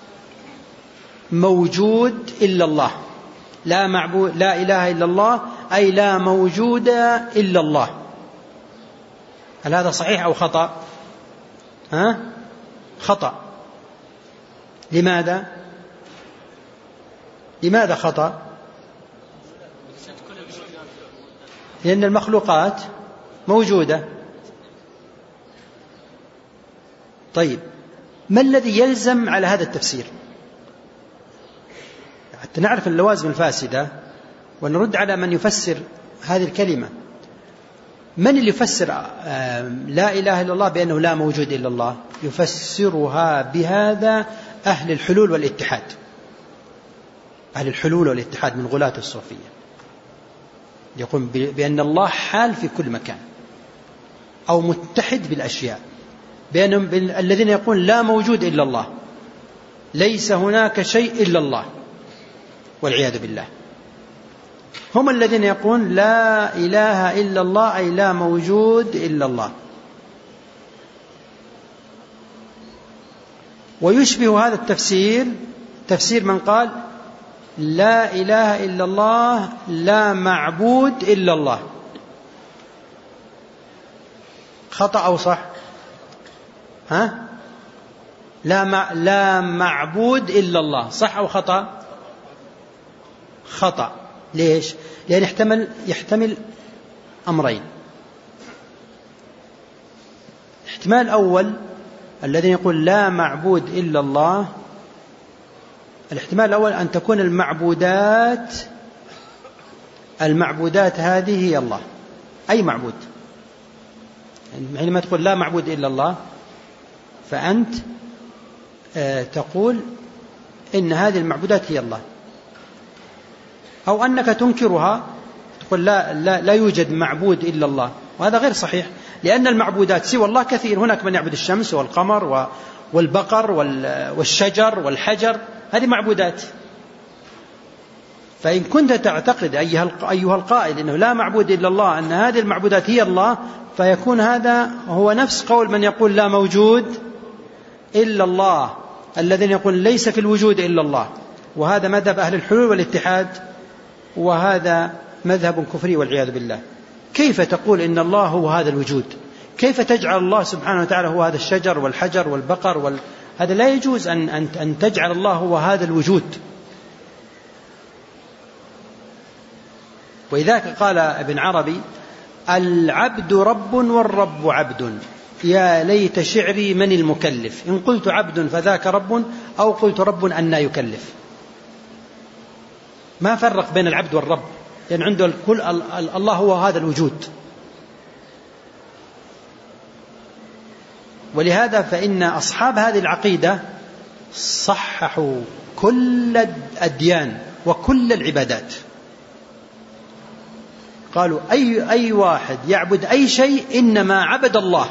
موجود إلا الله. لا معبود، لا إله إلا الله أي لا موجود إلا الله. هل هذا صحيح أو خطأ؟ خطأ. لماذا خطأ؟ لأن المخلوقات موجودة. طيب، ما الذي يلزم على هذا التفسير؟ حتى نعرف اللوازم الفاسدة ونرد على من يفسر هذه الكلمة. من اللي يفسر لا إله إلا الله بأنه لا موجود إلا الله؟ يفسرها بهذا أهل الحلول والاتحاد. أهل الحلول والاتحاد من غلاة الصوفية يقول بأن الله حال في كل مكان أو متحد بالأشياء، بأنهم الذين يقول لا موجود إلا الله، ليس هناك شيء إلا الله والعياذ بالله، هم الذين يقول لا إله إلا الله أي لا موجود إلا الله. ويشبه هذا التفسير تفسير من قال لا إله إلا الله لا معبود إلا الله. خطأ أو صح؟ لا معبود إلا الله، صح أو خطأ؟ خطأ. ليش؟ لأن يحتمل أمرين. الاحتمال الأول الذي يقول لا معبود إلا الله، الاحتمال الأول أن تكون المعبودات هذه هي الله، أي معبود. حينما تقول لا معبود إلا الله فأنت تقول إن هذه المعبودات هي الله، أو أنك تنكرها تقول لا يوجد معبود إلا الله، وهذا غير صحيح، لأن المعبودات سوى الله كثير. هناك من يعبد الشمس والقمر والبقر والشجر والحجر، هذه معبودات. فإن كنت تعتقد أيها القائل إنه لا معبود إلا الله، أن هذه المعبودات هي الله، فيكون هذا هو نفس قول من يقول لا موجود إلا الله، الذين يقول ليس في الوجود إلا الله، وهذا مذهب أهل الحلول والاتحاد، وهذا مذهب كفري والعياذ بالله. كيف تقول إن الله هو هذا الوجود؟ كيف تجعل الله سبحانه وتعالى هو هذا الشجر والحجر والبقر هذا لا يجوز أن تجعل الله هو هذا الوجود. ولذلك قال ابن عربي: العبد رب والرب عبد، يا ليت شعري من المكلف، إن قلت عبد فذاك رب، أو قلت رب أن يكلف. ما فرق بين العبد والرب، لأن يعني عنده الكل، الله هو هذا الوجود. ولهذا فإن أصحاب هذه العقيدة صححوا كل الأديان وكل العبادات. قالوا أي واحد يعبد أي شيء إنما عبد الله.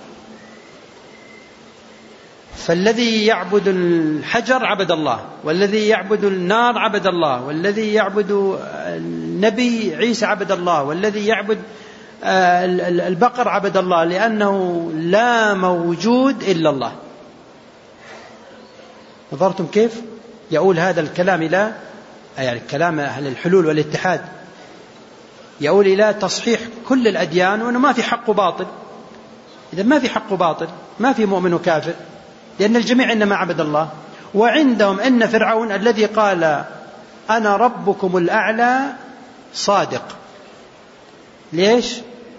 فالذي يعبد الحجر عبد الله، والذي يعبد النار عبد الله، والذي يعبد النبي عيسى عبد الله، والذي يعبد البقر عبد الله، لأنه لا موجود إلا الله. نظرتم كيف يقول هذا الكلام إلى يعني كلام أهل الحلول والاتحاد، يقول إلى تصحيح كل الأديان، وأنه ما في حق وباطل. إذا ما في حق وباطل ما في مؤمن وكافر، لأن الجميع إنما عبد الله. وعندهم أن فرعون الذي قال أنا ربكم الأعلى صادق. ليش؟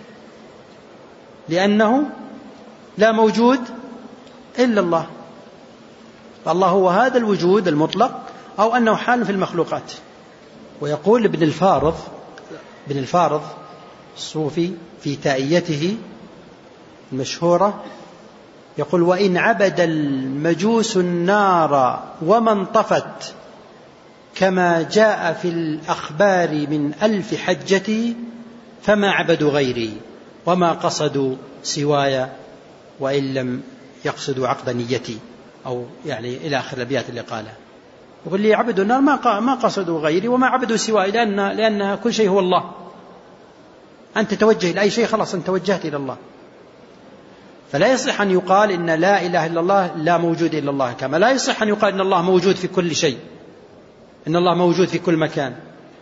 لأنه لا موجود إلا الله، فالله هو هذا الوجود المطلق، أو أنه حال في المخلوقات. ويقول ابن الفارض الصوفي في تائيته المشهورة، يقول: وإن عبد المجوس النار وما انطفت، كما جاء في الأخبار من 1000 حجتي، فما عبدوا غيري وما قصدوا سواي، وإن لم يقصدوا عقد نيتي، أو يعني إلى آخر الأبيات اللي قالها. يقول لي عبدوا النار ما قصدوا غيري وما عبدوا سواي، لأن كل شيء هو الله. أنت توجه إلى أي شيء خلاص أنت توجهت إلى الله. فلا يصح أن يقال إن لا إله إلا الله لا موجود إلا الله، كما لا يصح أن يقال إن الله موجود في كل شيء، إن الله موجود في كل مكان،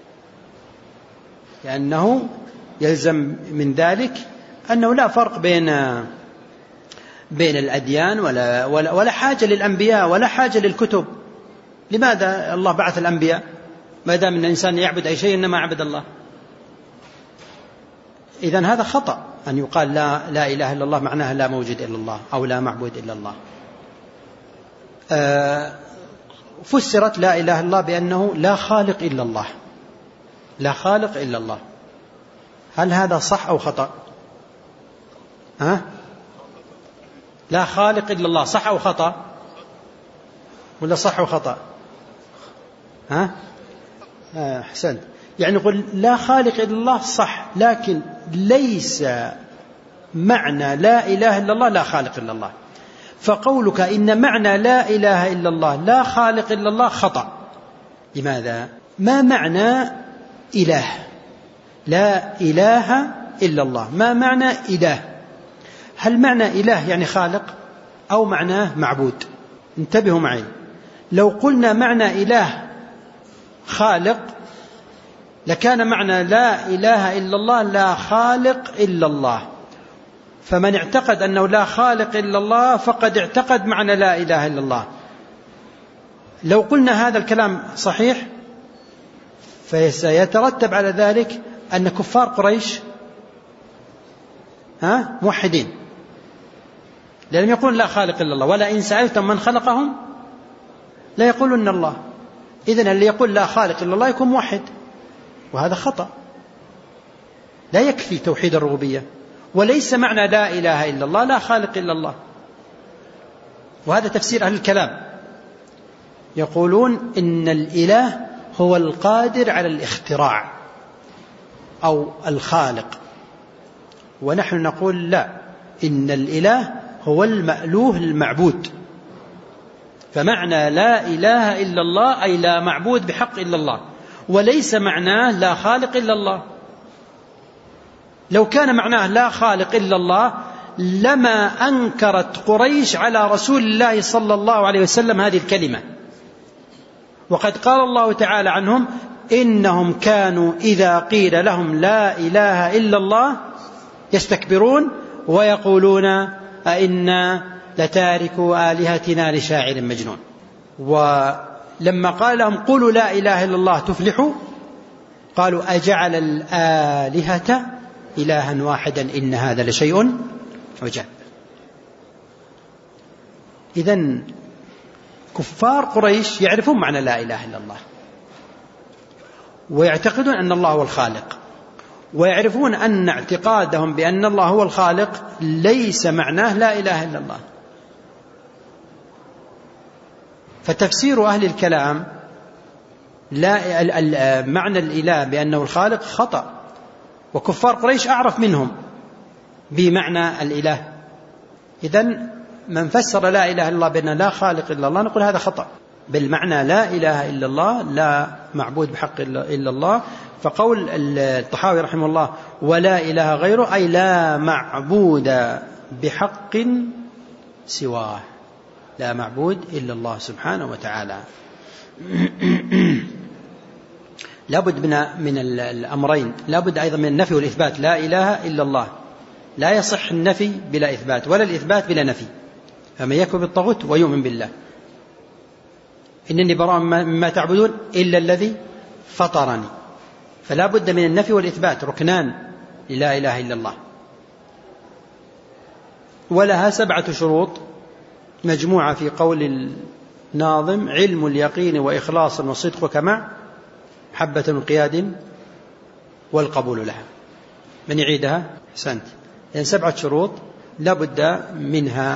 لأنه يلزم من ذلك أنه لا فرق بين الأديان ولا حاجة للأنبياء ولا حاجة للكتب. لماذا الله بعث الأنبياء ما دام أن الإنسان يعبد أي شيء إنما عبد الله؟ إذن هذا خطأ أن يقال لا إله إلا الله معناها لا موجود إلا الله أو لا معبود إلا الله. فسرت لا إله إلا الله بأنه لا خالق إلا الله، لا خالق إلا الله. هل هذا صح أو خطأ؟ لا خالق إلا الله صح أو خطأ؟ ولا صح وخطأ؟ أحسنت. يعني يقول لا خالق إلا الله صح، لكن ليس معنى لا إله إلا الله لا خالق إلا الله. فقولك إن معنى لا إله إلا الله لا خالق إلا الله خطأ. لماذا؟ ما معنى إله؟ لا إله إلا الله، ما معنى إله؟ هل معنى إله يعني خالق أو معناه معبود؟ انتبهوا معي. لو قلنا معنى إله خالق لكان معنى لا إله إلا الله لا خالق إلا الله. فمن اعتقد أنه لا خالق إلا الله فقد اعتقد معنى لا إله إلا الله. لو قلنا هذا الكلام صحيح فسيترتب على ذلك أن كفار قريش موحدين، لأنهم يقولون لا خالق إلا الله، ولا إن سألتم من خلقهم لا يقولون الله. إذن اللي يقول لا خالق إلا الله يكون موحد، وهذا خطأ. لا يكفي توحيد الربوبية، وليس معنى لا إله إلا الله لا خالق إلا الله. وهذا تفسير أهل الكلام، يقولون إن الإله هو القادر على الاختراع أو الخالق، ونحن نقول لا، إن الإله هو المألوه المعبود. فمعنى لا إله إلا الله أي لا معبود بحق إلا الله، وليس معناه لا خالق إلا الله. لو كان معناه لا خالق إلا الله لما أنكرت قريش على رسول الله صلى الله عليه وسلم هذه الكلمة. وقد قال الله تعالى عنهم إنهم كانوا إذا قيل لهم لا إله إلا الله يستكبرون ويقولون أئنا لتاركوا آلهتنا لشاعر مجنون. ولما قال لهم قولوا لا إله إلا الله تفلحوا قالوا أجعل الآلهة إلها واحدا إن هذا لشيء عجاب. إذن كفار قريش يعرفون معنى لا إله إلا الله، ويعتقدون أن الله هو الخالق، ويعرفون أن اعتقادهم بأن الله هو الخالق ليس معناه لا إله إلا الله. فتفسير أهل الكلام لا معنى الإله بأنه الخالق خطأ، وكفار قريش أعرف منهم بمعنى الإله. إذن من فسر لا إله إلا الله بأن لا خالق إلا الله نقول هذا خطأ، بالمعنى لا إله إلا الله لا معبود بحق إلا الله. فقول الطحاوي رحمه الله ولا إله غيره أي لا معبود بحق سواه، لا معبود إلا الله سبحانه وتعالى. لابد من الأمرين، لابد أيضا من النفي والإثبات. لا إله إلا الله لا يصح النفي بلا إثبات، ولا الإثبات بلا نفي. فمن يكفر بالطاغوت ويؤمن بالله إنني براء مما تعبدون إلا الذي فطرني. فلا بد من النفي والإثبات، ركنان لا إله إلا الله. ولها 7 شروط مجموعة في قول الناظم: علم اليقين وإخلاص وصدقك مع حبة انقياد والقبول لها. من يعيدها؟ أحسنت. يعني 7 شروط لا بد منها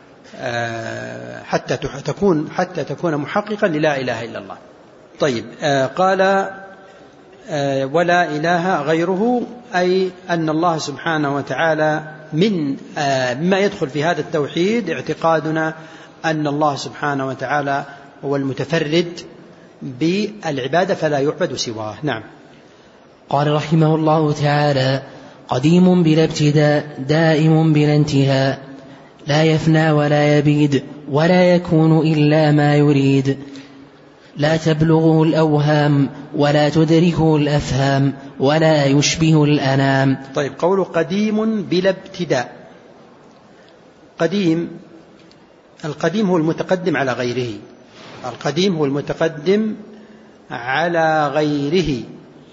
حتى تكون محققا للا إله إلا الله. طيب، قال ولا إله غيره أي أن الله سبحانه وتعالى مما يدخل في هذا التوحيد اعتقادنا أن الله سبحانه وتعالى هو المتفرد بالعبادة فلا يعبد سواه. نعم. قال رحمه الله تعالى: قديم بلا ابتداء دائم بلا انتهاء، لا يفنى ولا يبيد ولا يكون إلا ما يريد، لا تبلغه الأوهام ولا تدركه الأفهام ولا يشبه الأنام. طيب، قول قديم بلا ابتداء. القديم هو المتقدم على غيره، القديم هو المتقدم على غيره،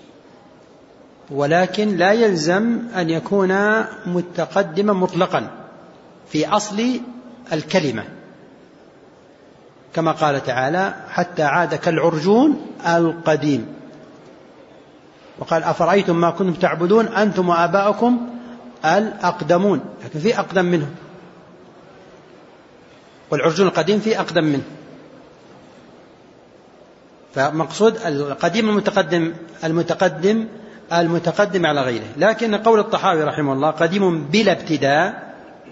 ولكن لا يلزم أن يكون متقدما مطلقا في أصل الكلمة، كما قال تعالى: حتى عاد كالعرجون القديم. وقال: أفرأيتم ما كنتم تعبدون أنتم وآباؤكم الأقدمون، لكن في أقدم منه، والعرجون القديم في أقدم منه. فمقصود القديم المتقدم على غيره. لكن قول الطحاوي رحمه الله قديم بلا ابتداء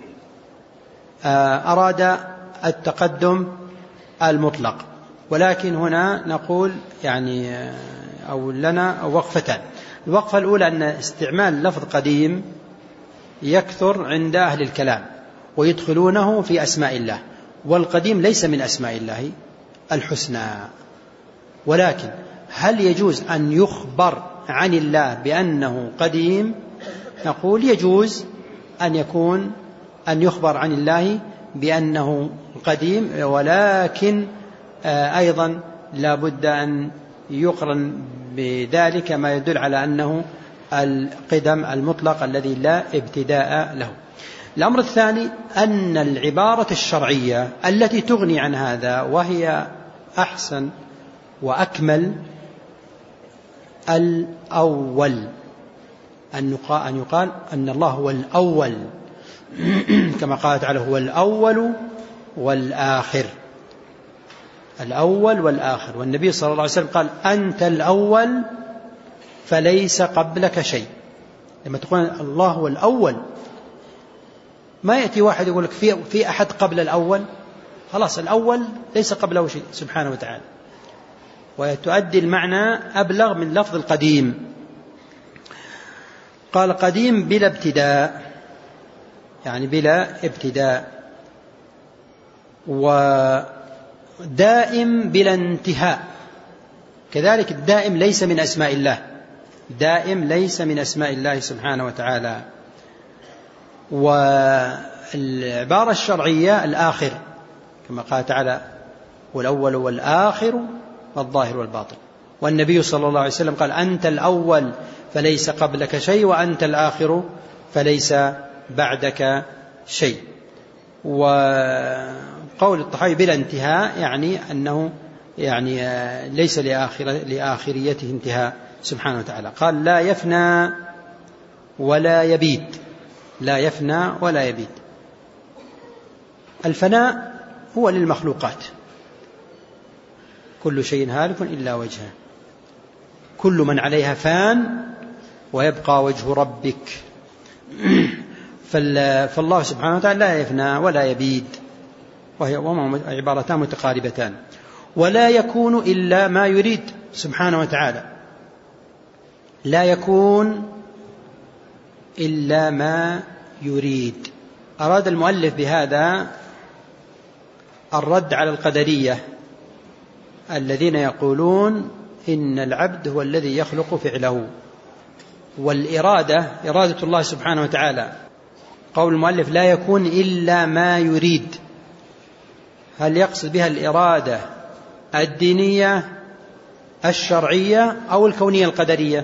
أراد التقدم المطلق، ولكن هنا نقول يعني أو لنا وقفتان. الوقفة الأولى أن استعمال لفظ قديم يكثر عند أهل الكلام ويدخلونه في أسماء الله، والقديم ليس من أسماء الله الحسنى. ولكن هل يجوز أن يخبر عن الله بأنه قديم؟ نقول يجوز أن يخبر عن الله بأنه قديم، ولكن أيضا لا بد أن يقرن بذلك ما يدل على أنه القدم المطلق الذي لا ابتداء له. الأمر الثاني أن العبارة الشرعية التي تغني عن هذا وهي أحسن وأكمل الأول، أن يقال أن الله هو الأول كما قال تعالى هو الأول والآخر، الأول والآخر. والنبي صلى الله عليه وسلم قال أنت الأول فليس قبلك شيء. لما تقول الله هو الأول ما يأتي واحد يقول لك في أحد قبل الأول، خلاص الأول ليس قبله شيء سبحانه وتعالى، وتؤدي المعنى أبلغ من لفظ القديم. قال قديم بلا ابتداء، يعني بلا ابتداء، ودائم بلا انتهاء. كذلك الدائم ليس من أسماء الله، دائم ليس من أسماء الله سبحانه وتعالى. والعبارة الشرعية الآخر كما قال تعالى والأول والآخر والظاهر والباطن. والنبي صلى الله عليه وسلم قال أنت الأول فليس قبلك شيء وأنت الآخر فليس بعدك شيء. وقول الطحاوي بلا انتهاء يعني أنه يعني ليس لآخريته انتهاء سبحانه وتعالى. قال لا يفنى ولا يبيد، لا يفنى ولا يبيد. الفناء هو للمخلوقات، كل شيء هالك إلا وجهه، كل من عليها فان ويبقى وجه ربك. فالله سبحانه وتعالى لا يفنى ولا يبيد، وهما عبارتان متقاربتان. ولا يكون إلا ما يريد سبحانه وتعالى، لا يكون إلا ما يريد. أراد المؤلف بهذا الرد على القدرية الذين يقولون إن العبد هو الذي يخلق فعله، والإرادة إرادة الله سبحانه وتعالى. قول المؤلف لا يكون إلا ما يريد، هل يقصد بها الإرادة الدينية الشرعية أو الكونية القدرية؟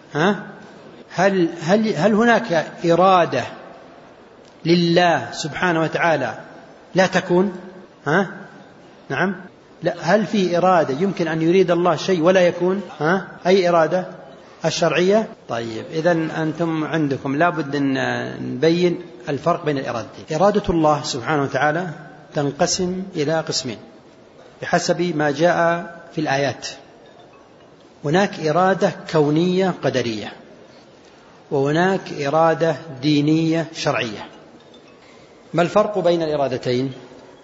هل هناك إرادة لله سبحانه وتعالى لا تكون؟ نعم، لا. هل في إرادة يمكن أن يريد الله شيء ولا يكون؟ أي إرادة؟ الشرعية. طيب إذن أنتم عندكم لابد أن نبين الفرق بين الإرادتين. إرادة الله سبحانه وتعالى تنقسم إلى قسمين بحسب ما جاء في الآيات. هناك إرادة كونية قدرية، وهناك إرادة دينية شرعية. ما الفرق بين الإرادتين؟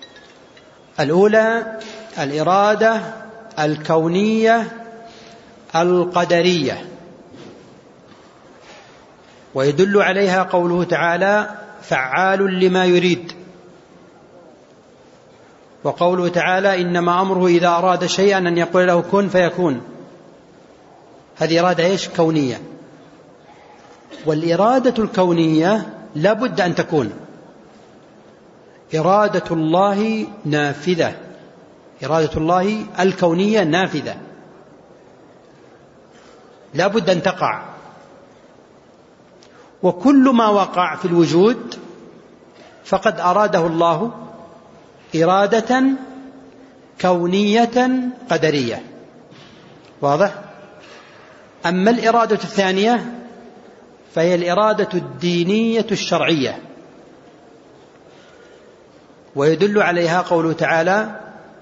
الأولى الإرادة الكونية القدرية، ويدل عليها قوله تعالى فعال لما يريد، وقوله تعالى إنما أمره إذا أراد شيئا أن يقول له كن فيكون. هذه إرادة إيش؟ كونية. والإرادة الكونية لا بد أن تكون إرادة الله نافذة، إرادة الله الكونية نافذة لا بد أن تقع. وكل ما وقع في الوجود فقد أراده الله إرادة كونية قدرية. واضح؟ أما الإرادة الثانية فهي الإرادة الدينية الشرعية، ويدل عليها قوله تعالى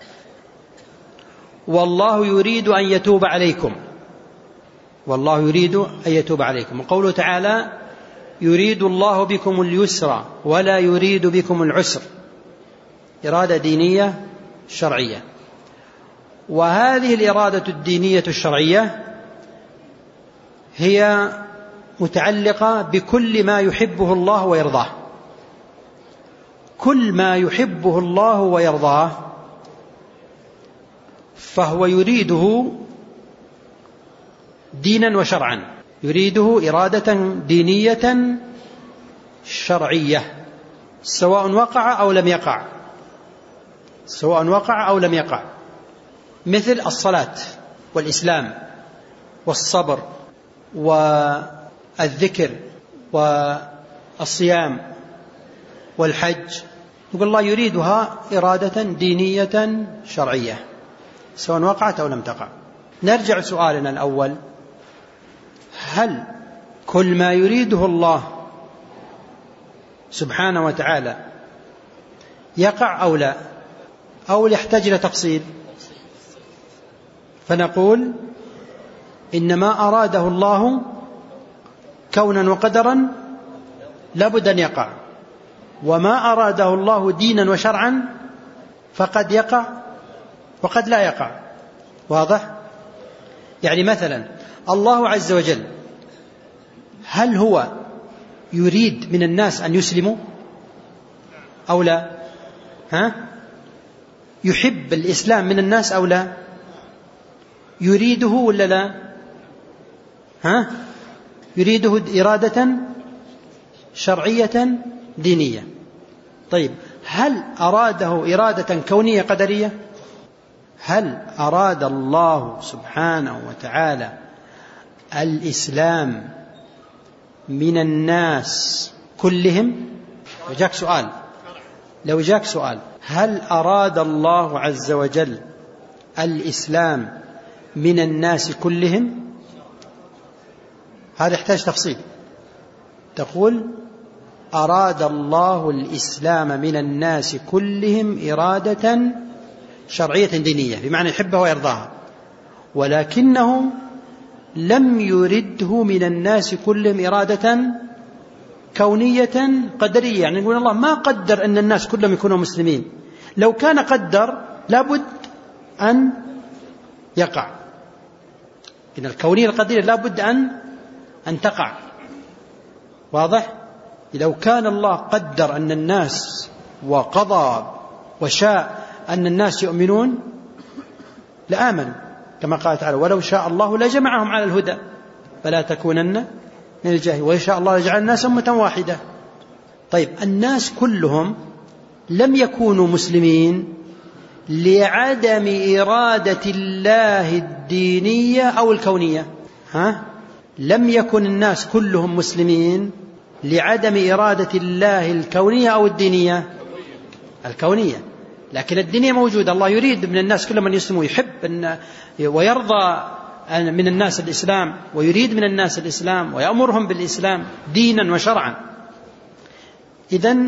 والله يريد أن يتوب عليكم، والله يريد أن يتوب عليكم. وقوله تعالى يريد الله بكم اليسر ولا يريد بكم العسر، إرادة دينية شرعية. وهذه الإرادة الدينية الشرعية هي متعلقة بكل ما يحبه الله ويرضاه، كل ما يحبه الله ويرضاه فهو يريده دينا وشرعا، يريده إرادة دينية شرعية، سواء وقع أو لم يقع، سواء وقع أو لم يقع. مثل الصلاة والإسلام والصبر والذكر والصيام والحج، يقول الله يريدها إرادة دينية شرعية سواء وقعت أو لم تقع. نرجع سؤالنا الأول: هل كل ما يريده الله سبحانه وتعالى يقع أو لا، أو يحتاج إلى تفصيل؟ فنقول إنما أراده الله كونا وقدرا لابد أن يقع، وما أراده الله دينا وشرعا فقد يقع وقد لا يقع. واضح؟ يعني مثلا الله عز وجل هل هو يريد من الناس أن يسلموا أو لا؟ يحب الإسلام من الناس أو لا؟ يريده ولا لا؟ يريده إرادة شرعية دينية. طيب، هل أراده إرادة كونية قدرية؟ هل أراد الله سبحانه وتعالى الإسلام من الناس كلهم؟ لو جاك سؤال هل أراد الله عز وجل الإسلام من الناس كلهم، هذا يحتاج تفصيل. تقول أراد الله الإسلام من الناس كلهم إرادة شرعية دينية، بمعنى يحبها ويرضاها، ولكنه لم يرده من الناس كلهم إرادة كونية قدرية. يعني يقول الله ما قدر أن الناس كلهم يكونوا مسلمين، لو كان قدر لابد أن يقع. إن الكونية القدرية لابد أن تقع. واضح؟ لو كان الله قدر أن الناس وقضى وشاء أن الناس يؤمنون لآمنوا، كما قال تعالى: ولو شاء الله لجمعهم على الهدى فلا تكونن من الجاهلين وإن شاء الله لجعل الناس أمة واحدة. طيب، الناس كلهم لم يكونوا مسلمين لعدم إرادة الله الدينية أو الكونية. لم يكن الناس كلهم مسلمين لعدم إرادة الله الكونية أو الدينية؟ الكونية. لكن الدينية موجودة، الله يريد من الناس كلهم أن يسلموا، يحب ويرضى من الناس الإسلام، ويريد من الناس الإسلام، ويأمرهم بالإسلام دينا وشرعا. إذن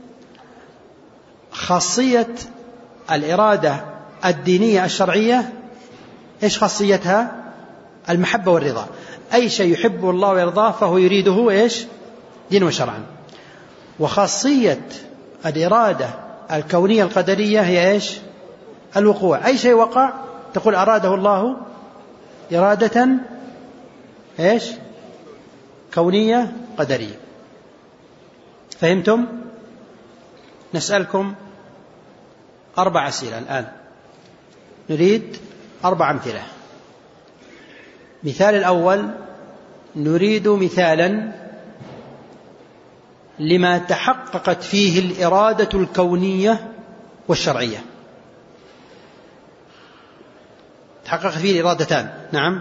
خاصية الإرادة الدينية الشرعية إيش خاصيتها؟ المحبة والرضا. أي شيء يحبه الله ويرضاه فهو يريده إيش؟ دينا وشرعا. وخاصية الإرادة الكونية القدرية هي إيش؟ الوقوع. أي شيء وقع تقول أراده الله إرادة إيش؟ كونية قدرية. فهمتم؟ نسألكم 4 أسئلة الآن، نريد 4 أمثلة. مثال الأول: نريد مثالا لما تحققت فيه الإرادة الكونية والشرعية. تحقق فيه الإرادتان. نعم.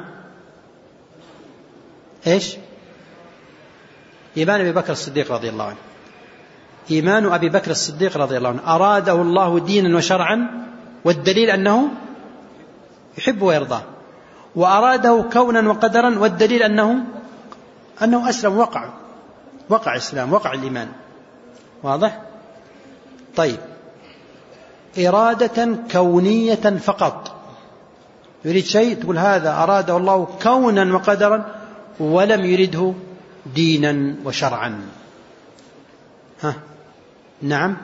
إيش؟ إيمان أبي بكر الصديق رضي الله عنه. إيمان أبي بكر الصديق رضي الله عنه أراده الله دينا وشرعا، والدليل أنه يحب ويرضاه. وأراده كونا وقدرا، والدليل أنه أسلم، وقع إسلام، وقع الإيمان. واضح؟ طيب، إرادة كونية فقط، يريد شيء تقول هذا أراده الله كونا وقدرا ولم يرده دينا وشرعا. نعم،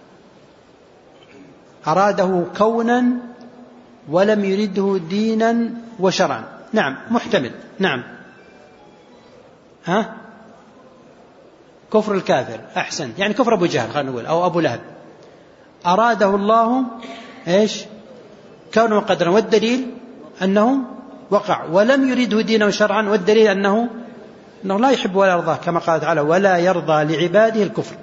أراده كونا ولم يرده دينا وشرعا. نعم، محتمل. نعم. كفر الكافر. أحسن، يعني كفر أبو جهل خلينا نقول، أو أبو لهب. أراده الله إيش؟ كونا وقدرا، والدليل أنه وقع، ولم يرده دينا وشرعا، والدليل أنه لا يحب ولا يرضى، كما قال تعالى: ولا يرضى لعباده الكفر.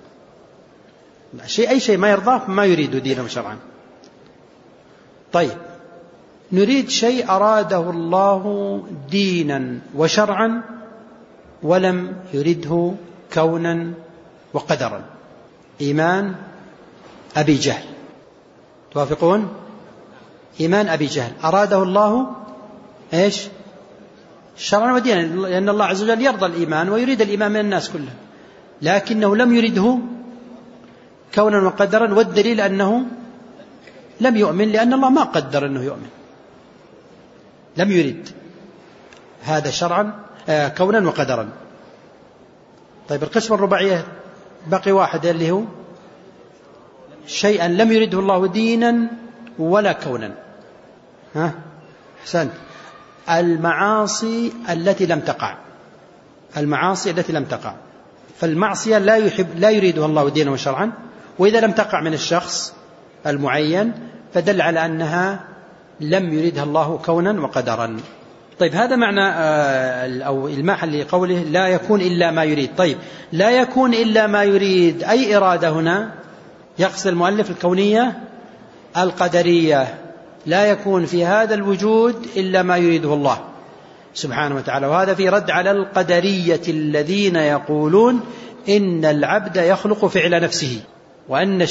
أي شيء ما يرضاه ما يريد دينا وشرعا. طيب، نريد شيء أراده الله دينا وشرعا ولم يرده كونا وقدرا. إيمان أبي جهل. توافقون؟ إيمان أبي جهل أراده الله إيش؟ شرعا ودينا، لأن الله عز وجل يرضى الإيمان ويريد الإيمان من الناس كلهم، لكنه لم يرده كونا وقدرا، والدليل أنه لم يؤمن لأن الله ما قدر أنه يؤمن، لم يرد هذا شرعا كونا وقدرا. طيب القسمة الرباعية بقي واحد اللي هو شيئا لم يرده الله دينا ولا كونا. ها أحسنت، المعاصي التي لم تقع، المعاصي التي لم تقع، فالمعصية لا يريدها الله دينا وشرعا، وإذا لم تقع من الشخص المعين فدل على أنها لم يريدها الله كونا وقدرا. طيب هذا معنى أو المحل لقوله لا يكون إلا ما يريد. طيب لا يكون إلا ما يريد، أي إرادة هنا؟ يقصد المؤلف الكونية القدرية، لا يكون في هذا الوجود إلا ما يريده الله سبحانه وتعالى. وهذا في رد على القدرية الذين يقولون إن العبد يخلق فعل نفسه، وأن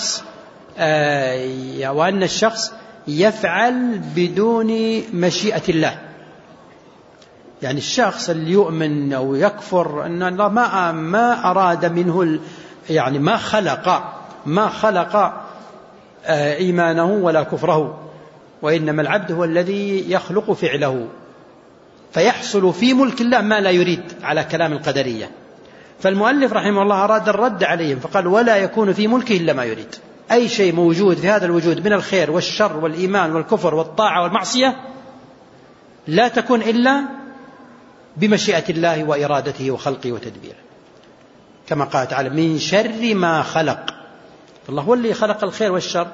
الشخص يفعل بدون مشيئة الله. يعني الشخص اللي يؤمن أو يكفر أن الله ما أراد منه، يعني ما خلق إيمانه ولا كفره، وإنما العبد هو الذي يخلق فعله، فيحصل في ملك الله ما لا يريد على كلام القدرية. فالمؤلف رحمه الله أراد الرد عليهم فقال ولا يكون في ملكه إلا ما يريد. أي شيء موجود في هذا الوجود من الخير والشر والإيمان والكفر والطاعة والمعصية لا تكون إلا بمشيئة الله وإرادته وخلقه وتدبيره، كما قال تعالى من شر ما خلق. الله هو اللي خلق الخير والشر،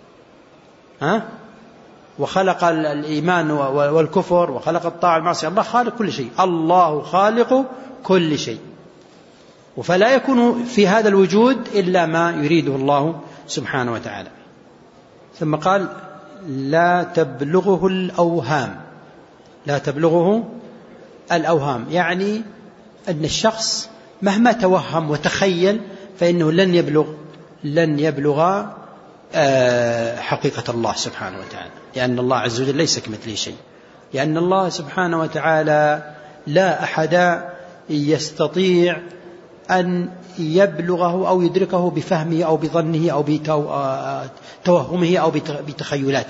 وخلق الإيمان والكفر وخلق الطاعة والمعصية. الله خالق كل شيء، الله خالق كل شيء، فلا يكون في هذا الوجود إلا ما يريده الله سبحانه وتعالى. ثم قال لا تبلغه الأوهام، لا تبلغه الأوهام، يعني أن الشخص مهما توهم وتخيل فإنه لن يبلغ حقيقة الله سبحانه وتعالى، لأن الله عز وجل ليس كمثله شيء، لأن الله سبحانه وتعالى لا أحد يستطيع أن يبلغه أو يدركه بفهمه أو بظنه أو بتوهمه أو بتخيلاته،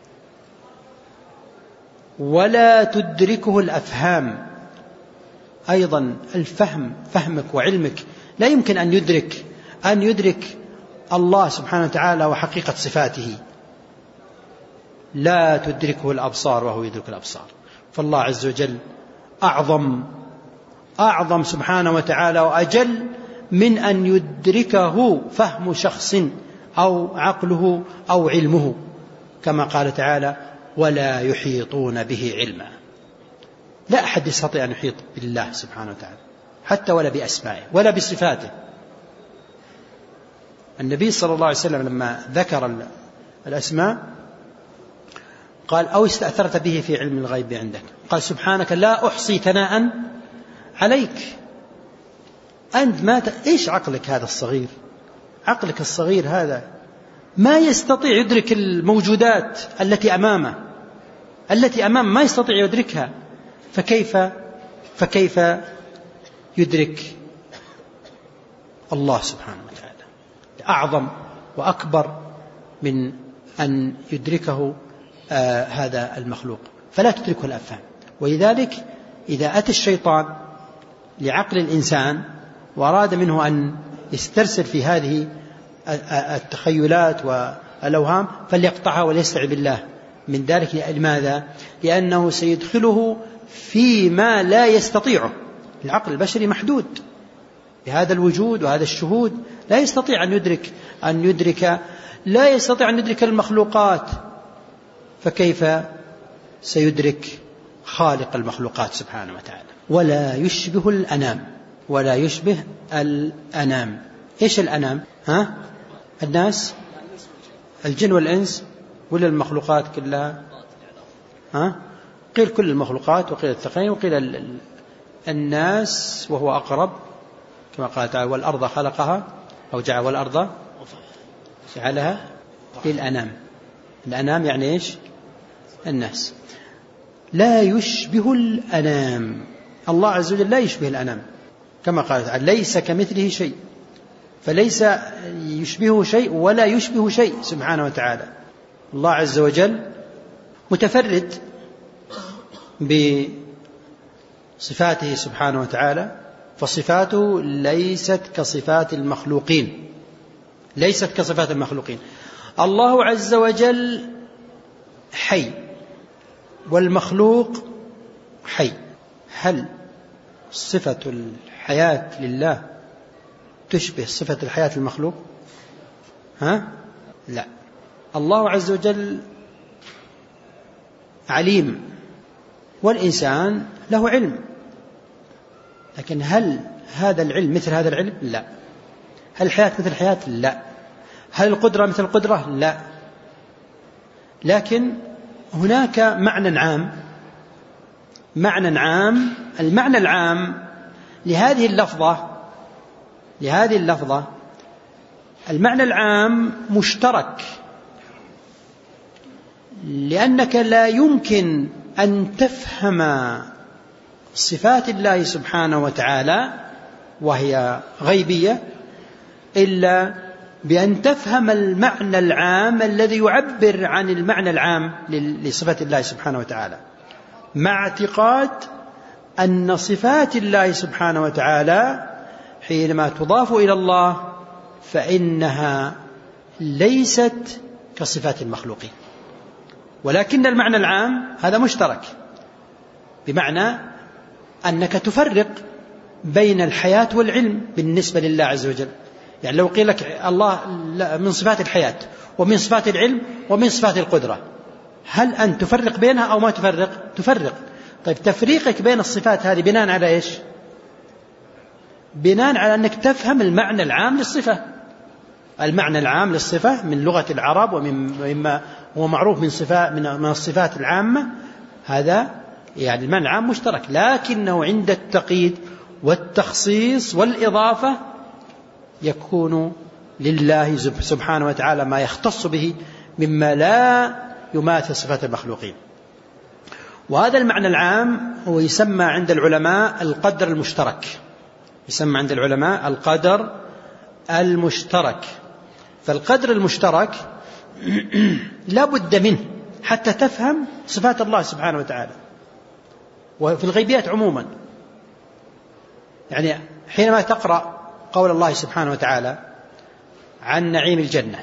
ولا تدركه الأفهام. أيضا الفهم، فهمك وعلمك لا يمكن أن يدرك الله سبحانه وتعالى وحقيقة صفاته. لا تدركه الأبصار وهو يدرك الأبصار. فالله عز وجل أعظم سبحانه وتعالى وأجل من أن يدركه فهم شخص أو عقله أو علمه، كما قال تعالى ولا يحيطون به علما. لا أحد يستطيع أن يحيط بالله سبحانه وتعالى حتى ولا بأسمائه ولا بصفاته. النبي صلى الله عليه وسلم لما ذكر الأسماء قال أو استأثرت به في علم الغيب عندك، قال سبحانك لا أحصي ثناء عليك. أنت إيش عقلك هذا الصغير، عقلك الصغير هذا ما يستطيع يدرك الموجودات التي أمامه ما يستطيع يدركها، فكيف يدرك الله سبحانه وتعالى؟ أعظم وأكبر من أن يدركه هذا المخلوق، فلا تدركه الأفهام. ولذلك إذا أتى الشيطان لعقل الإنسان وأراد منه أن يسترسل في هذه التخيلات والأوهام فليقطعها وليستعذ بالله من ذلك. لماذا؟ لأنه سيدخله فيما لا يستطيعه. العقل البشري محدود بهذا الوجود وهذا الشهود، لا يستطيع أن يدرك المخلوقات، فكيف سيدرك خالق المخلوقات سبحانه وتعالى؟ ولا يشبه الأنام. إيش الأنام؟ الناس، الجن والإنس، ولا المخلوقات كلها؟ قيل كل المخلوقات، وقيل الثقلين، وقيل الناس وهو أقرب، كما قال تعالى والأرض خلقها أو جعل والأرض جعلها للأنام. الأنام يعني إيش؟ الناس. لا يشبه الأنام، الله عز وجل لا يشبه الأنام، كما قال تعالى ليس كمثله شيء، فليس يشبهه شيء ولا يشبه شيء سبحانه وتعالى. الله عز وجل متفرد بصفاته سبحانه وتعالى، فصفاته ليست كصفات المخلوقين، ليست كصفات المخلوقين. الله عز وجل حي والمخلوق حي، هل صفة الحياة لله تشبه صفة الحياة المخلوق؟ لا. الله عز وجل عليم والإنسان له علم، لكن هل هذا العلم مثل هذا العلم؟ لا. هل الحياة مثل الحياة؟ لا. هل القدرة مثل القدرة؟ لا. لكن هناك معنى عام، المعنى العام لهذه اللفظة، المعنى العام مشترك، لأنك لا يمكن أن تفهم صفات الله سبحانه وتعالى وهي غيبية إلا بأن تفهم المعنى العام الذي يعبر عن المعنى العام لصفات الله سبحانه وتعالى، مع اعتقاد أن صفات الله سبحانه وتعالى حينما تضاف إلى الله فإنها ليست كصفات المخلوقين، ولكن المعنى العام هذا مشترك، بمعنى أنك تفرق بين الحياة والعلم بالنسبة لله عز وجل. يعني لو قيل لك الله من صفات الحياة ومن صفات العلم ومن صفات القدرة، هل أنت تفرق بينها أو ما تفرق؟ تفرق. طيب تفريقك بين الصفات هذه بناء على إيش؟ بناء على أنك تفهم المعنى العام للصفة. المعنى العام للصفة من لغة العرب ومما هو معروف من الصفات العامة، هذا يعني المعنى العام مشترك، لكنه عند التقييد والتخصيص والإضافة يكون لله سبحانه وتعالى ما يختص به مما لا يماثل صفات المخلوقين. وهذا المعنى العام هو يسمى عند العلماء القدر المشترك، يسمى عند العلماء القدر المشترك. فالقدر المشترك لا بد منه حتى تفهم صفات الله سبحانه وتعالى. وفي الغيبيات عموما، يعني حينما تقرأ قول الله سبحانه وتعالى عن نعيم الجنة،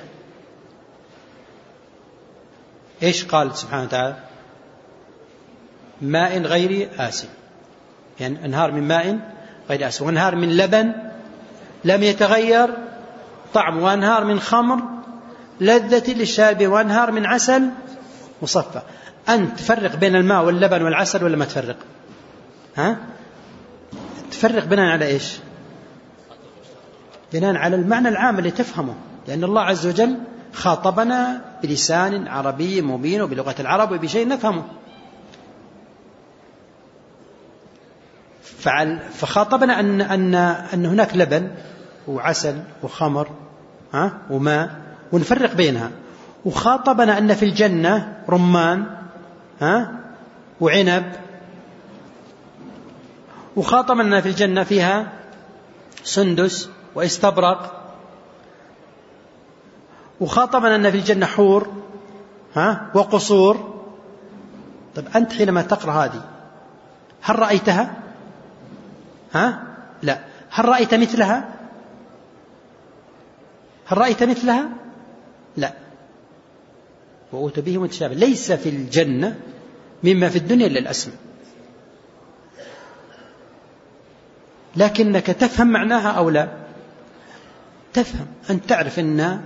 إيش قال سبحانه وتعالى؟ ماء غير آسن، يعني أنهار من ماء غير آسن، وأنهار من لبن لم يتغير طعم، وأنهار من خمر لذة للشاربين، وأنهار من عسل مصفى. أنت تفرق بين الماء واللبن والعسل ولا ما تفرق؟ تفرق بناء على إيش؟ بناء على المعنى العام اللي تفهمه، لأن الله عز وجل خاطبنا بلسان عربي مبين وبلغة العرب وبشيء نفهمه، فخاطبنا أن هناك لبن وعسل وخمر وماء ونفرق بينها، وخاطبنا أن في الجنة رمان وعنب، وخاطبنا في الجنة فيها سندس واستبرق، وخاطبنا أن في الجنة حور وقصور. طيب أنت حينما تقرأ هذه هل رأيتها؟ لا. هل رأيت مثلها؟ هل رأيت مثلها؟ لا. وأوتوا به متشابه، ليس في الجنة مما في الدنيا إلا الأسماء، لكنك تفهم معناها أو لا؟ تفهم. أن تعرف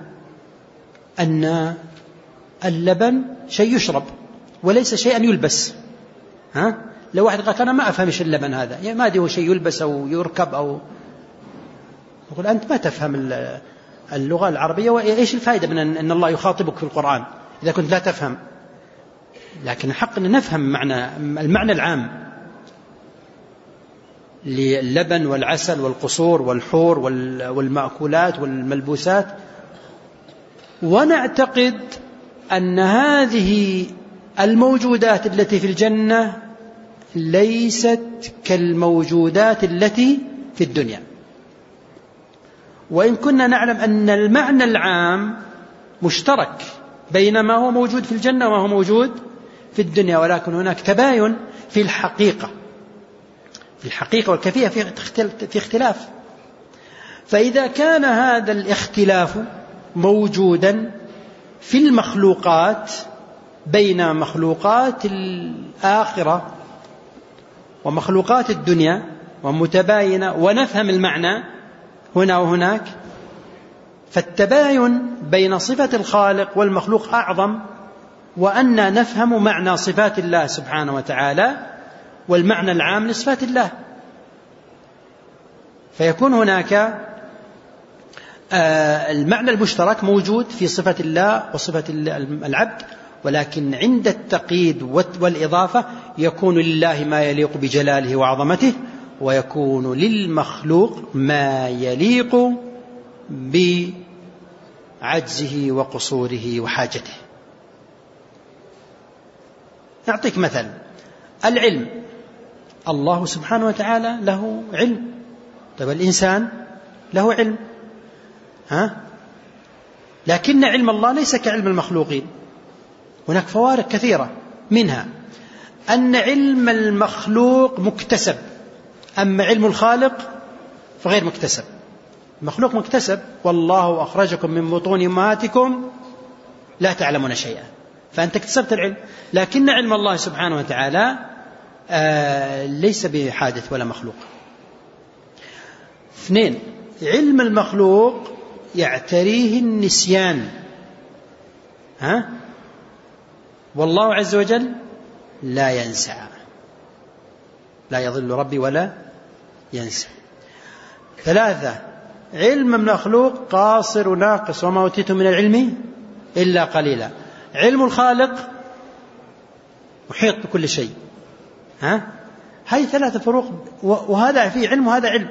أن اللبن شيء يشرب وليس شيئا يلبس. لو واحد قال أنا ما أفهمش اللبن هذا، يعني ما هو شيء يلبس أو يركب أو يقول أنت ما تفهم اللغة العربية، وإيش الفائدة من أن الله يخاطبك في القرآن إذا كنت لا تفهم؟ لكن الحق أن نفهم المعنى العام. للبن والعسل والقصور والحور والمأكولات والملبوسات، ونعتقد أن هذه الموجودات التي في الجنة ليست كالموجودات التي في الدنيا، وإن كنا نعلم أن المعنى العام مشترك بين ما هو موجود في الجنة وما هو موجود في الدنيا، ولكن هناك تباين في الحقيقة والكيفية في اختلاف. فإذا كان هذا الاختلاف موجودا في المخلوقات بين مخلوقات الآخرة ومخلوقات الدنيا ومتباينة ونفهم المعنى هنا وهناك، فالتباين بين صفة الخالق والمخلوق أعظم، وأن نفهم معنى صفات الله سبحانه وتعالى والمعنى العام لصفات الله. فيكون هناك المعنى المشترك موجود في صفة الله وصفة العبد، ولكن عند التقييد والإضافة يكون لله ما يليق بجلاله وعظمته، ويكون للمخلوق ما يليق بعجزه وقصوره وحاجته. نعطيك مثل العلم. الله سبحانه وتعالى له علم، طيب الإنسان له علم، لكن علم الله ليس كعلم المخلوقين. هناك فوارق كثيرة، منها أن علم المخلوق مكتسب، أما علم الخالق فغير مكتسب. المخلوق مكتسب، والله أخرجكم من بطون أمهاتكم لا تعلمون شيئا، فأنت اكتسبت العلم. لكن علم الله سبحانه وتعالى ليس بحادث ولا مخلوق. 2، علم المخلوق يعتريه النسيان، والله عز وجل لا ينسى، لا يضل ربي ولا ينسى. 3، علم المخلوق قاصر ناقص، وما أوتيتم من العلم إلا قليلا. علم الخالق محيط بكل شيء. هذه 3 فروق، وهذا فيه علم وهذا علم.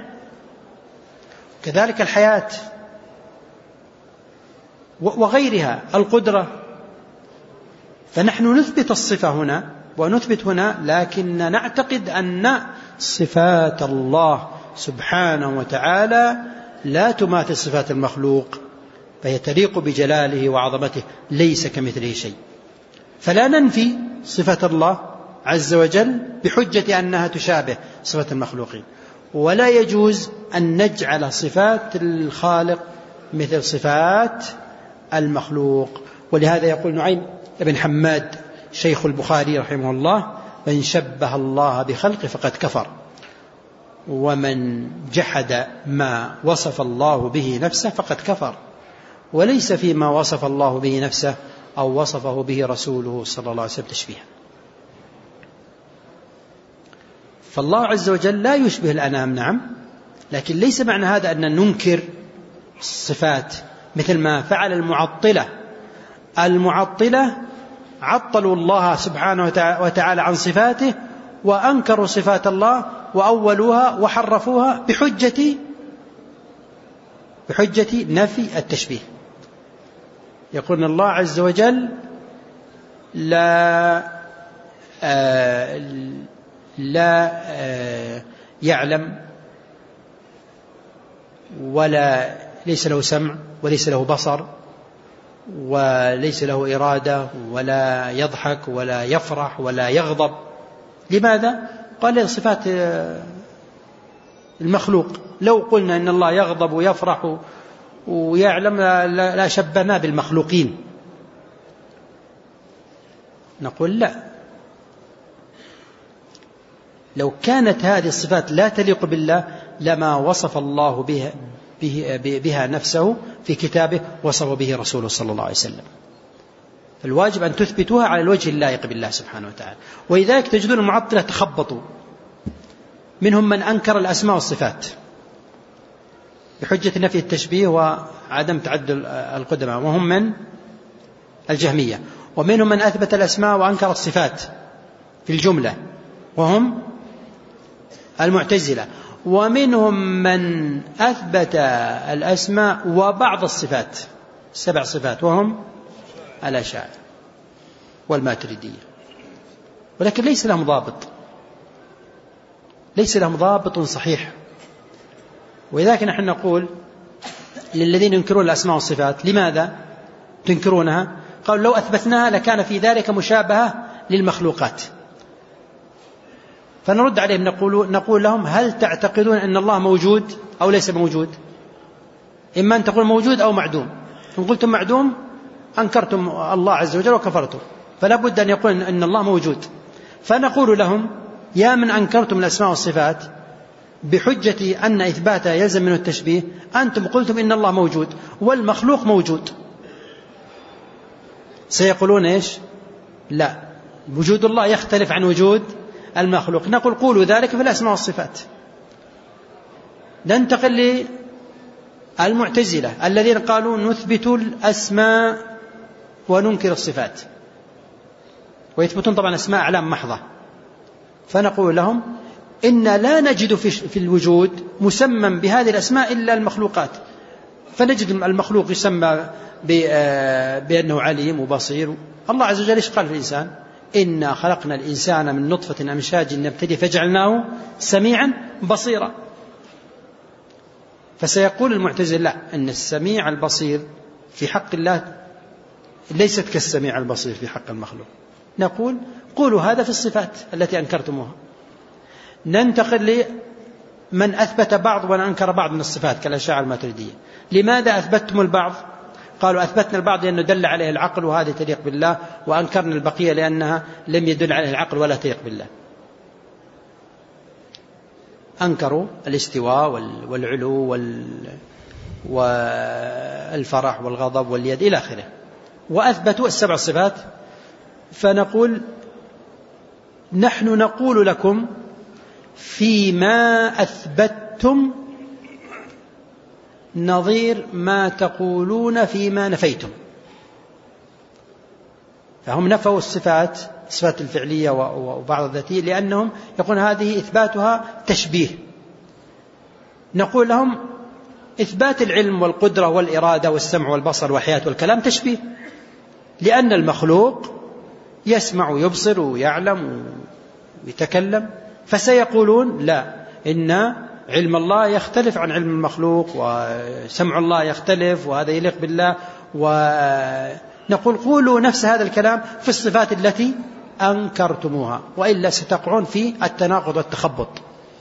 كذلك الحياة وغيرها، القدرة. فنحن نثبت الصفة هنا ونثبت هنا، لكن نعتقد أن صفات الله سبحانه وتعالى لا تماثل صفات المخلوق، فهي تليق بجلاله وعظمته، ليس كمثله شيء. فلا ننفي صفة الله عز وجل بحجة أنها تشابه صفة المخلوقين، ولا يجوز أن نجعل صفات الخالق مثل صفات المخلوق. ولهذا يقول نعيم بن حماد شيخ البخاري رحمه الله: من شبه الله بخلقه فقد كفر، ومن جحد ما وصف الله به نفسه فقد كفر، وليس فيما وصف الله به نفسه أو وصفه به رسوله صلى الله عليه وسلم تشبيها. فالله عز وجل لا يشبه الأنام، نعم، لكن ليس معنى هذا أن ننكر الصفات مثل ما فعل المعطلة عطلوا الله سبحانه وتعالى عن صفاته، وأنكروا صفات الله وأولوها وحرفوها بحجة نفي التشبيه. يقول الله عز وجل لا يعلم، ولا ليس له سمع، وليس له بصر، وليس له إرادة، ولا يضحك ولا يفرح ولا يغضب. لماذا؟ قال صفات المخلوق. لو قلنا إن الله يغضب ويفرح ويعلم لا شبهنا بالمخلوقين. نقول لا، لو كانت هذه الصفات لا تليق بالله لما وصف الله بها نفسه في كتابه، وصف به رسوله صلى الله عليه وسلم. فالواجب أن تثبتوها على الوجه اللائق بالله سبحانه وتعالى. ولذلك تجدون المعطلة تخبطوا، منهم من أنكر الأسماء والصفات بحجة نفي التشبيه وعدم تعدد القدماء، وهم من الجهمية. ومنهم من أثبت الأسماء وأنكر الصفات في الجملة، وهم المعتزلة، ومنهم من أثبت الأسماء وبعض الصفات 7 صفات، وهم الأشاعرة والماتريدية، ولكن ليس لهم ضابط صحيح. ولذلك نحن نقول للذين ينكرون الأسماء والصفات: لماذا تنكرونها؟ قالوا: لو أثبتناها لكان في ذلك مشابهة للمخلوقات. فنرد عليهم نقول لهم: هل تعتقدون أن الله موجود أو ليس موجود؟ إما أن تقول موجود أو معدوم. إن قلتم معدوم أنكرتم الله عز وجل وكفرتم، فلا بد أن يقول أن الله موجود. فنقول لهم: يا من أنكرتم الأسماء والصفات بحجة أن إثباتها يلزم منه التشبيه، أنتم قلتم إن الله موجود والمخلوق موجود. سيقولون إيش؟ لا، وجود الله يختلف عن وجود المخلوق. نقول: قولوا ذلك في الأسماء والصفات. ننتقل للمعتزلة الذين قالوا: نثبت الأسماء وننكر الصفات، ويثبتون طبعا أسماء أعلام محضة. فنقول لهم: إن لا نجد في الوجود مسمى بهذه الأسماء إلا المخلوقات، فنجد المخلوق يسمى بأنه عليم وبصير. الله عز وجل إيش قال في الإنسان؟ إنا خلقنا الإنسان من نطفة أمشاج نبتلي فجعلناه سميعا بصيرا. فسيقول المعتزلة: لا، إن السميع البصير في حق الله ليست كالسميع البصير في حق المخلوق. نقول: قولوا هذا في الصفات التي أنكرتموها. ننتقل لمن أثبت بعض وأنكر بعض من الصفات كالأشاعرة الماتريدية. لماذا أثبتتم البعض؟ قالوا: أثبتنا البعض لأنه دل عليه العقل وهذه تليق بالله، وأنكرنا البقية لأنها لم يدل عليه العقل ولا تليق بالله. أنكروا الاستواء والعلو والفرح والغضب واليد إلى آخره، وأثبتوا 7 صفات. فنقول: نحن نقول لكم فيما أثبتتم نظير ما تقولون فيما نفيتم. فهم نفوا الصفات الفعلية وبعض الذاتية لأنهم يقولون هذه إثباتها تشبيه. نقول لهم: إثبات العلم والقدرة والإرادة والسمع والبصر والحياة والكلام تشبيه، لأن المخلوق يسمع ويبصر ويعلم ويتكلم. فسيقولون: لا، إن علم الله يختلف عن علم المخلوق، وسمع الله يختلف وهذا يليق بالله. ونقول: قولوا نفس هذا الكلام في الصفات التي أنكرتموها، وإلا ستقعون في التناقض والتخبط.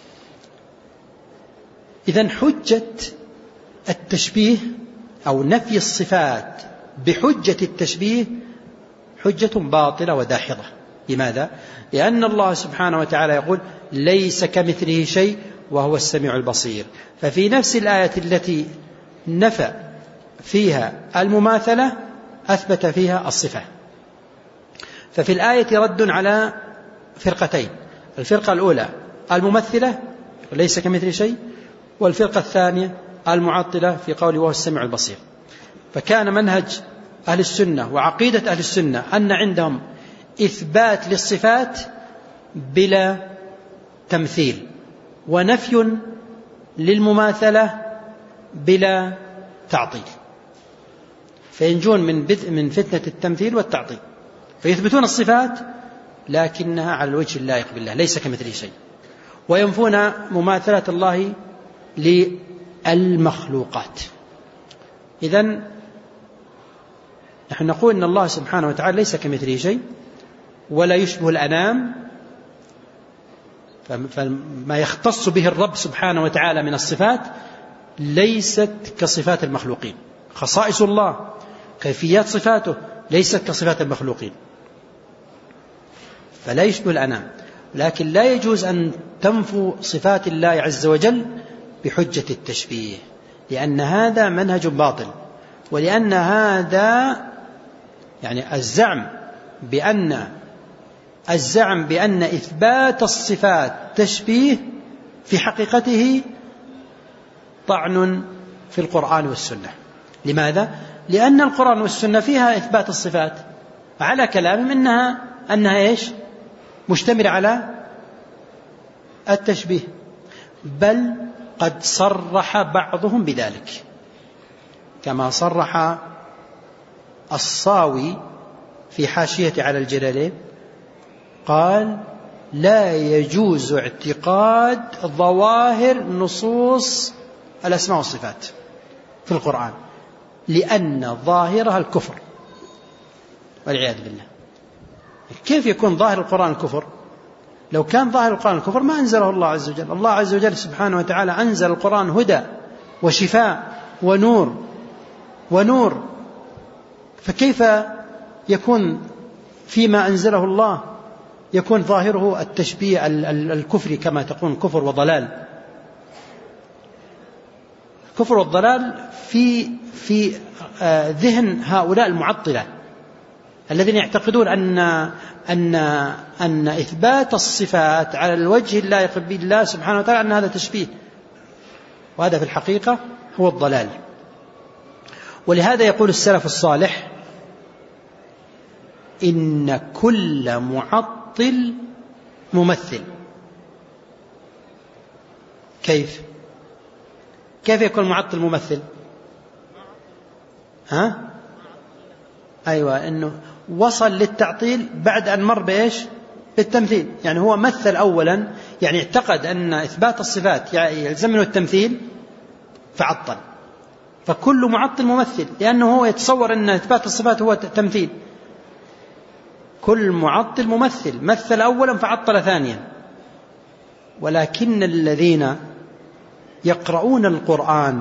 إذن حجة التشبيه أو نفي الصفات بحجة التشبيه حجة باطلة وداحضة. لماذا؟ لأن الله سبحانه وتعالى يقول: ليس كمثله شيء وهو السميع البصير. ففي نفس الآية التي نفى فيها المماثلة أثبت فيها الصفة. ففي الآية رد على فرقتين: الفرقة الأولى الممثلة ليس كمثله شيء، والفرقة الثانية المعطلة في قوله وهو السميع البصير. فكان منهج أهل السنة وعقيدة أهل السنة أن عندهم إثبات للصفات بلا تمثيل، ونفي للمماثلة بلا تعطيل، فينجون من فتنة التمثيل والتعطيل. فيثبتون الصفات لكنها على الوجه اللائق بالله، ليس كمثله شيء، وينفون مماثلة الله للمخلوقات. إذن نحن نقول إن الله سبحانه وتعالى ليس كمثله شيء ولا يشبه الأنام، فما يختص به الرب سبحانه وتعالى من الصفات ليست كصفات المخلوقين. خصائص الله، كيفيات صفاته ليست كصفات المخلوقين، فلا يشبه الأنام. لكن لا يجوز أن تنفوا صفات الله عز وجل بحجة التشبيه، لأن هذا منهج باطل، ولأن هذا يعني الزعم بأن إثبات الصفات تشبيه في حقيقته طعن في القرآن والسنة. لماذا؟ لأن القرآن والسنة فيها إثبات الصفات على كلام أنها إيش؟ مشتمل على التشبيه. بل قد صرح بعضهم بذلك، كما صرح الصاوي في حاشية على الجلالين، قال: لا يجوز اعتقاد ظواهر نصوص الأسماء والصفات في القرآن، لأن ظاهرها الكفر والعياذ بالله. كيف يكون ظاهر القرآن الكفر؟ لو كان ظاهر القرآن الكفر ما أنزله الله عز وجل. الله عز وجل سبحانه وتعالى أنزل القرآن هدى وشفاء ونور، فكيف يكون فيما أنزله الله يكون ظاهره التشبيه الكفر كما تقول كفر وضلال؟ الكفر والضلال في ذهن هؤلاء المعطلة الذين يعتقدون أن إثبات الصفات على الوجه اللائق بالله سبحانه وتعالى أن هذا تشبيه، وهذا في الحقيقة هو الضلال. ولهذا يقول السلف الصالح: إن كل معطل ممثل. كيف يكون معطل ممثل؟ أيوة، إنه وصل للتعطيل بعد أن مر بإيش؟ بالتمثيل. يعني هو مثل أولا، يعني اعتقد أن إثبات الصفات يلزم منه التمثيل فعطل. فكل معطل ممثل، لأنه هو يتصور أن إثبات الصفات هو تمثيل. كل معطل ممثل، مثل أولا فعطل ثانيا. ولكن الذين يقرؤون القرآن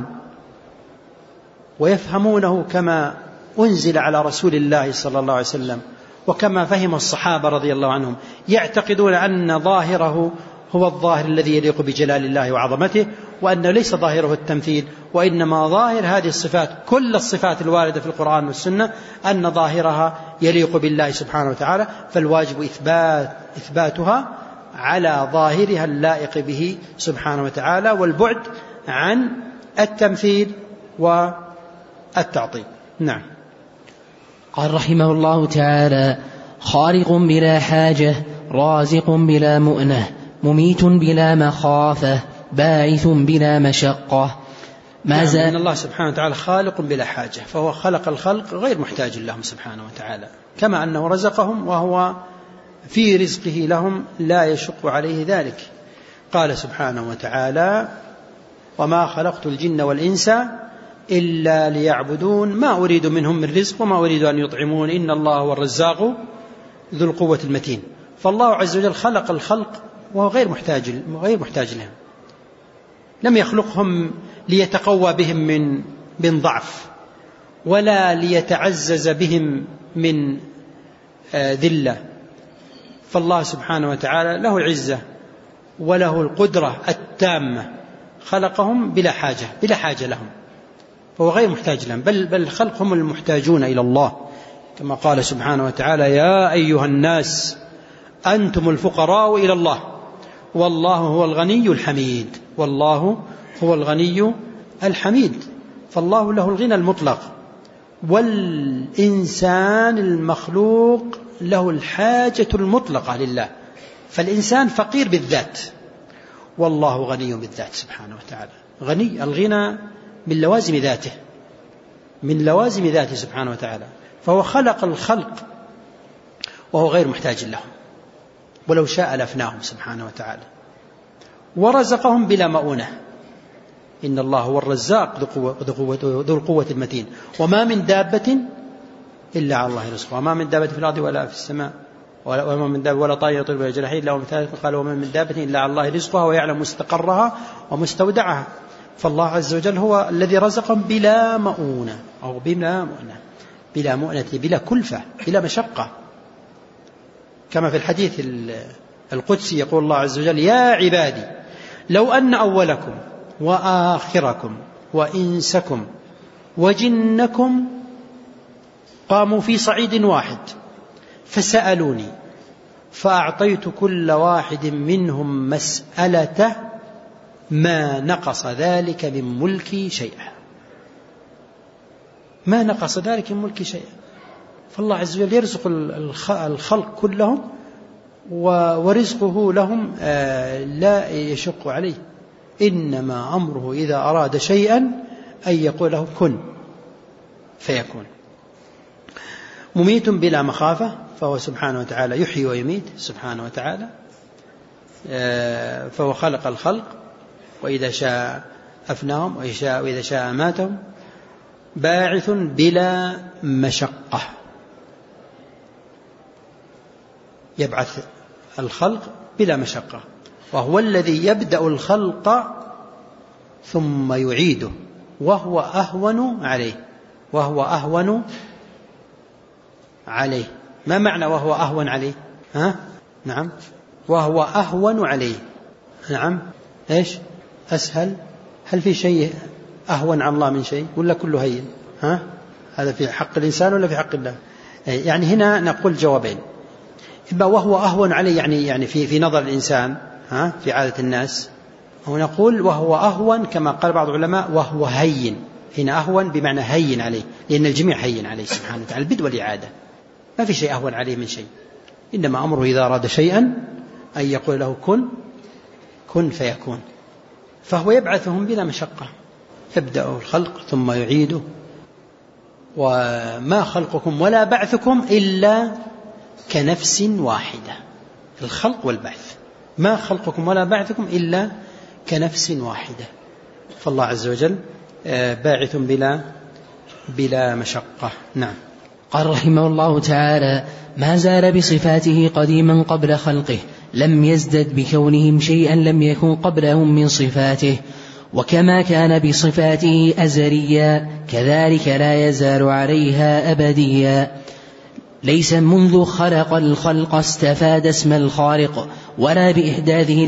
ويفهمونه كما أنزل على رسول الله صلى الله عليه وسلم وكما فهم الصحابة رضي الله عنهم، يعتقدون أن ظاهره هو الظاهر الذي يليق بجلال الله وعظمته، وأنه ليس ظاهره التمثيل، وإنما ظاهر هذه الصفات، كل الصفات الواردة في القرآن والسنة، أن ظاهرها يليق بالله سبحانه وتعالى، فالواجب إثباتها على ظاهرها اللائق به سبحانه وتعالى، والبعد عن التمثيل والتعطيل. نعم. قال رحمه الله تعالى: خالق بلا حاجة، رازق بلا مؤنة، مميت بلا مخافة، باعث بلا مشقة. ما زال أن الله سبحانه وتعالى خالق بلا حاجة، فهو خلق الخلق غير محتاج لهم سبحانه وتعالى، كما أنه رزقهم وهو في رزقه لهم لا يشق عليه ذلك. قال سبحانه وتعالى: وما خلقت الجن والإنس إلا ليعبدون ما أريد منهم من رزق وما أريد أن يطعمون إن الله هو الرزاق ذو القوة المتين. فالله عز وجل خلق الخلق وهو غير محتاج لهم، لم يخلقهم ليتقوى بهم من ضعف، ولا ليتعزز بهم من ذلة. فالله سبحانه وتعالى له العزة وله القدرة التامة، خلقهم بلا حاجة لهم، فهو غير محتاج لهم، بل الخلق هم المحتاجون إلى الله، كما قال سبحانه وتعالى: يا أيها الناس أنتم الفقراء إلى الله والله هو الغني الحميد. والله هو الغني الحميد، فالله له الغنى المطلق، والإنسان المخلوق له الحاجة المطلقة لله، فالإنسان فقير بالذات والله غني بالذات سبحانه وتعالى. غني الغنى من لوازم ذاته سبحانه وتعالى، فهو خلق الخلق وهو غير محتاج لهم، ولو شاء لأفناهم سبحانه وتعالى، ورزقهم بلا مؤونة. إن الله هو الرزاق ذو القوة المتين. وما من دابة إلا على الله رزقها، وما من دابة في الأرض ولا في السماء وما من دابة ولا طائر يطير بجناحيه إلا ومثله. قال: وما من دابة إلا على الله رزقها ويعلم مستقرها ومستودعها. فالله عز وجل هو الذي رزقهم بلا مؤونة، أو بلا مؤونة، بلا كلفة، بلا مشقة، كما في الحديث القدسي يقول الله عز وجل: يا عبادي لو أن أولكم وآخركم وإنسكم وجنكم قاموا في صعيد واحد فسألوني فأعطيت كل واحد منهم مسألته ما نقص ذلك من ملكي شيئا. ما نقص ذلك من ملكي شيئا. فالله عز وجل يرزق الخلق كلهم، ورزقه لهم لا يشق عليه، إنما أمره إذا أراد شيئا أن يقول له كن فيكون. مميت بلا مخافة، فهو سبحانه وتعالى يحيي ويميت سبحانه وتعالى، فهو خلق الخلق، وإذا شاء أفناهم وإذا شاء أماتهم. باعث بلا مشقة، يبعث الخلق بلا مشقة، وهو الذي يبدأ الخلق ثم يعيده وهو أهون عليه. ما معنى وهو أهون عليه؟ نعم، وهو أهون عليه. نعم، إيش أسهل؟ هل في شيء أهون على الله من شيء ولا كله هين؟ هذا في حق الإنسان ولا في حق الله؟ يعني هنا نقول جوابين: إما وهو أهون عليه يعني في نظر الإنسان في عادة الناس، ونقول وهو أهون كما قال بعض العلماء وهو هين. هنا أهون بمعنى هين عليه، لأن الجميع هين عليه سبحانه وتعالى، البدء والإعادة، ما في شيء أهون عليه من شيء. إنما أمره إذا أراد شيئا أن يقول له كن فيكون. فهو يبعثهم بلا مشقة، يبدأ الخلق ثم يعيده. وما خلقكم ولا بعثكم إلا كنفس واحدة. الخلق والبعث، ما خلقكم ولا بعثكم إلا كنفس واحدة. فالله عز وجل باعث بلا مشقة. نعم. قال رحمه الله تعالى: ما زال بصفاته قديما قبل خلقه، لم يزدد بكونهم شيئا لم يكن قبلهم من صفاته، وكما كان بصفاته أزليا كذلك لا يزال عليها أبديا. ليس منذ خلق الخلق استفاد اسم الخالق، ولا بإحداثه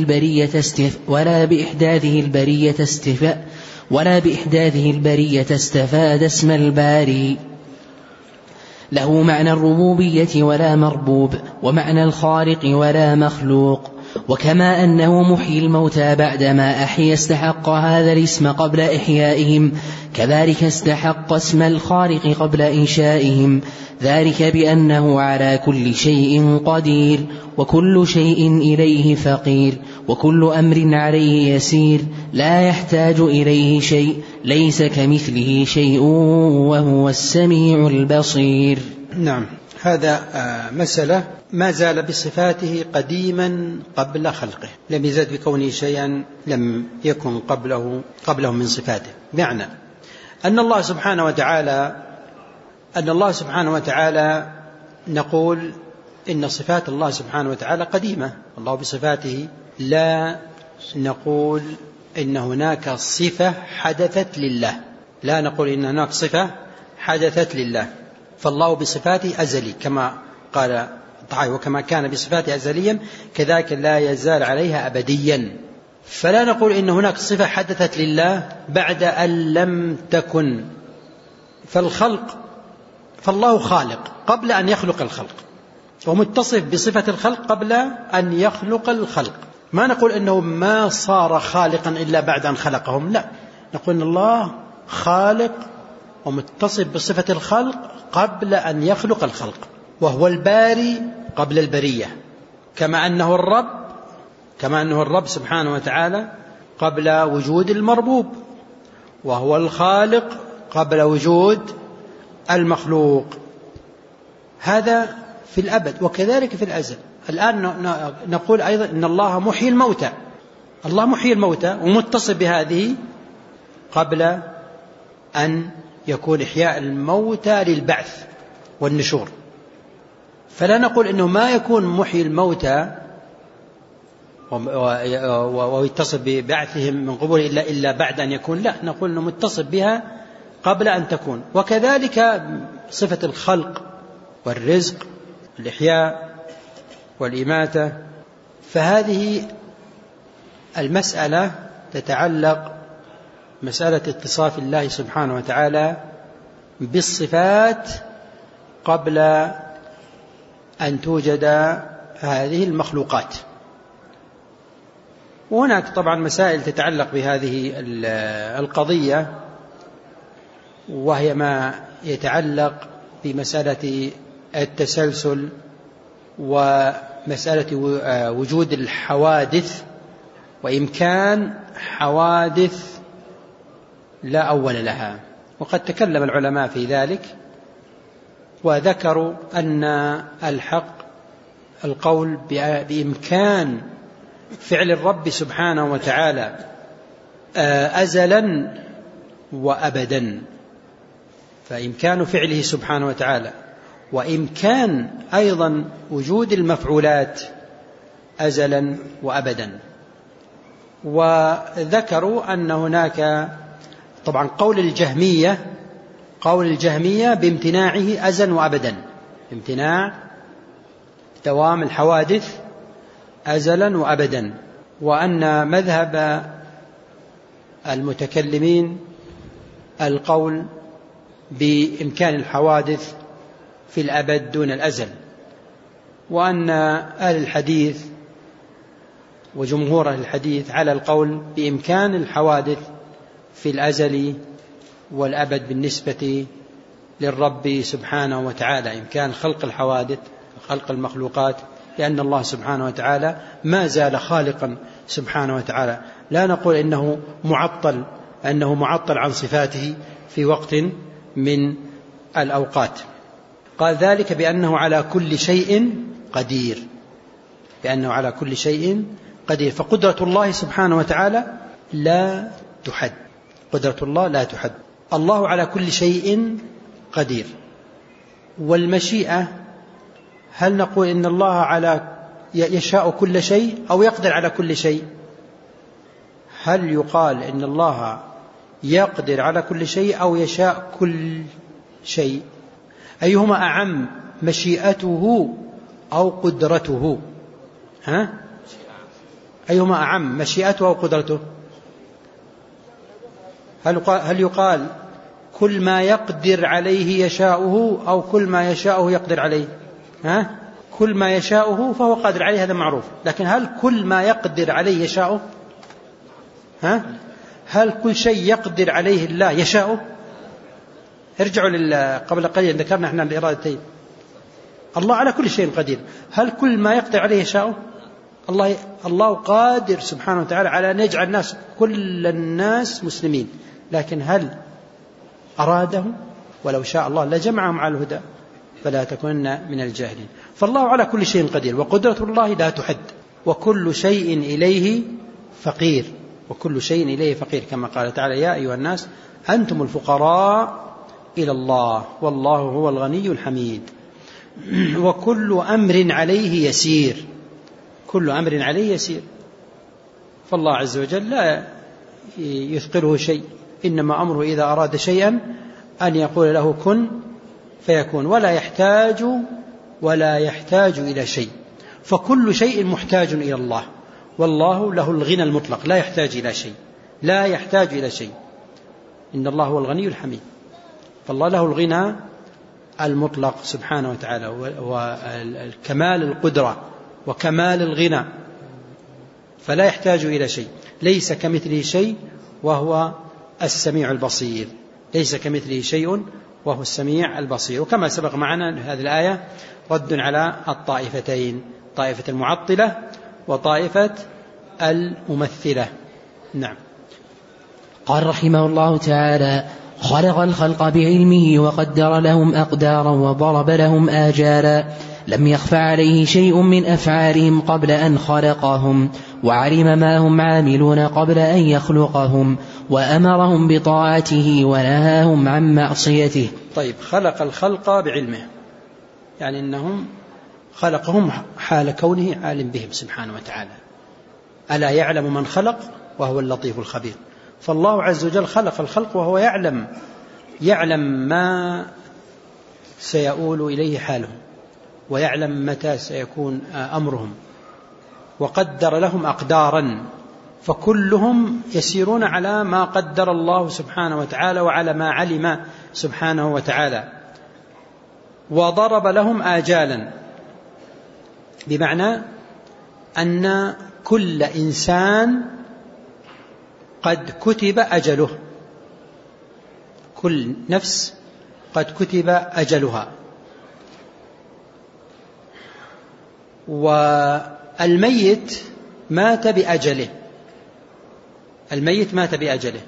البرية استفاد اسم الباري. له معنى الربوبية ولا مربوب، ومعنى الخالق ولا مخلوق. وكما أنه محيي الموتى بعدما أحيا استحق هذا الاسم قبل إحيائهم، كذلك استحق اسم الخالق قبل إنشائهم، ذلك بأنه على كل شيء قدير، وكل شيء إليه فقير، وكل أمر عليه يسير، لا يحتاج إليه شيء، ليس كمثله شيء، وهو السميع البصير. نعم. هذا مسألة ما زال بصفاته قديما قبل خلقه، لم يزد بكونه شيئا لم يكن قبله من صفاته. معنى أن الله سبحانه وتعالى نقول إن صفات الله سبحانه وتعالى قديمة، الله بصفاته، لا نقول إن هناك صفة حدثت لله، لا نقول إن هناك صفة حدثت لله. فالله بصفاته أزلي كما قال تعالى: وكما كان بصفاته أزليا كذلك لا يزال عليها أبديا. فلا نقول إن هناك صفة حدثت لله بعد أن لم تكن. فالله خالق قبل أن يخلق الخلق، ومتصف بصفة الخلق قبل أن يخلق الخلق. ما نقول إنه ما صار خالقا إلا بعد أن خلقهم، لا، نقول إن الله خالق ومتصف بصفة الخلق قبل أن يخلق الخلق، وهو الباري قبل البرية، كما أنه الرب سبحانه وتعالى قبل وجود المربوب، وهو الخالق قبل وجود المخلوق. هذا في الأبد وكذلك في الأزل. الآن نقول أيضا إن الله محيي الموتى، الله محيي الموتى ومتصف بهذه قبل أن يكون إحياء الموتى للبعث والنشور. فلا نقول إنه ما يكون محيي الموتى ويتصف ببعثهم من قبور إلا بعد أن يكون، لا، نقول إنه متصف بها قبل أن تكون. وكذلك صفة الخلق والرزق والإحياء والإماتة. فهذه المسألة تتعلق مسألة اتصاف الله سبحانه وتعالى بالصفات قبل أن توجد هذه المخلوقات. وهناك طبعا مسائل تتعلق بهذه القضية، وهي ما يتعلق بمسألة التسلسل ومسألة وجود الحوادث وإمكان حوادث لا أول لها. وقد تكلم العلماء في ذلك وذكروا أن الحق القول بإمكان فعل الرب سبحانه وتعالى أزلا وأبدا، فإمكان فعله سبحانه وتعالى وإمكان أيضا وجود المفعولات أزلا وأبدا. وذكروا أن هناك طبعا قول الجهمية بامتناعه أزلا وأبدا، امتناع دوام الحوادث أزلا وأبدا، وأن مذهب المتكلمين القول بإمكان الحوادث في الأبد دون الأزل، وأن أهل الحديث وجمهور أهل الحديث على القول بإمكان الحوادث في الأزل والأبد بالنسبة للرب سبحانه وتعالى، إمكان خلق الحوادث خلق المخلوقات، لأن الله سبحانه وتعالى ما زال خالقا سبحانه وتعالى. لا نقول أنه معطل عن صفاته في وقت من الأوقات. قال ذلك بأنه على كل شيء قدير، بأنه على كل شيء قدير، فقدرة الله سبحانه وتعالى لا تحد، قدرة الله لا تحد. الله على كل شيء قدير. والمشيئة، هل نقول إن الله يشاء كل شيء أو يقدر على كل شيء؟ هل يقال إن الله يقدر على كل شيء أو يشاء كل شيء؟ أيهما أعم، مشيئته أو قدرته؟ أيهما أعم، مشيئته أو قدرته؟ هل يقال كل ما يقدر عليه يشاؤه أو كل ما يشاؤه يقدر عليه؟ كل ما يشاؤه فهو قادر عليه، هذا معروف، لكن هل كل ما يقدر عليه يشاؤه؟ هل كل شيء يقدر عليه الله يشاؤه؟ ارجعوا قبل قليل ذكرنا احنا الإرادتين. الله على كل شيء قدير، هل كل ما يقدر عليه يشاؤه؟ الله قادر سبحانه وتعالى على أن يجعل كل الناس مسلمين، لكن هل أراده؟ ولو شاء الله لجمعهم على الهدى فلا تكونن من الجاهلين. فالله على كل شيء قدير، وقدرة الله لا تحد، وكل شيء إليه فقير، وكل شيء إليه فقير، كما قال تعالى: يا أيها الناس أنتم الفقراء إلى الله والله هو الغني الحميد. وكل أمر عليه يسير، كل أمر عليه يسير، فالله عز وجل لا يثقله شيء، إنما أمره إذا أراد شيئا أن يقول له كن فيكون، ولا يحتاج إلى شيء. فكل شيء محتاج إلى الله، والله له الغنى المطلق، لا يحتاج إلى شيء، إن الله هو الغني الحميد. فالله له الغنى المطلق سبحانه وتعالى، وكمال القدرة وكمال الغنى، فلا يحتاج إلى شيء، ليس كمثله شيء وهو السميع البصير، ليس كمثله شيء وهو السميع البصير. وكما سبق معنا هذه الآية رد على الطائفتين، طائفة المعطلة وطائفة الممثلة. نعم. قال رحمه الله تعالى: خلق الخلق بعلمه وقدر لهم أقدارا وضرب لهم آجالا، لم يخف عليه شيء من أفعالهم قبل أن خلقهم، وعلم ما هم عاملون قبل أن يخلقهم، وأمرهم بطاعته ونهاهم عن معصيته. طيب، خلق الخلق بعلمه، يعني أنهم خلقهم حال كونه عالم بهم سبحانه وتعالى. ألا يعلم من خلق وهو اللطيف الخبير. فالله عز وجل خلق الخلق وهو يعلم ما سيؤول إليه حالهم، ويعلم متى سيكون أمرهم، وقدر لهم أقدارا، فكلهم يسيرون على ما قدر الله سبحانه وتعالى وعلى ما علم سبحانه وتعالى. وضرب لهم آجالا، بمعنى أن كل إنسان قد كتب أجله، كل نفس قد كتب أجلها. والميت مات بأجله، الميت مات بأجله.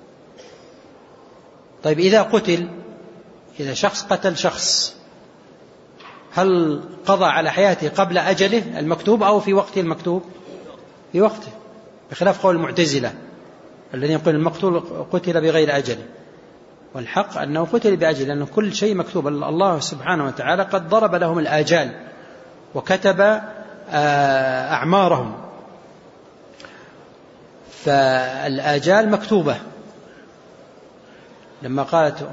طيب إذا قتل، إذا شخص قتل شخص، هل قضى على حياته قبل أجله المكتوب أو في وقته المكتوب؟ في وقته، بخلاف قول المعتزلة الذين يقول المقتول قتل بغير أجله. والحق أنه قتل بأجل، لأن كل شيء مكتوب. الله سبحانه وتعالى قد ضرب لهم الآجال وكتب أعمارهم، فالآجال مكتوبة. لما قالت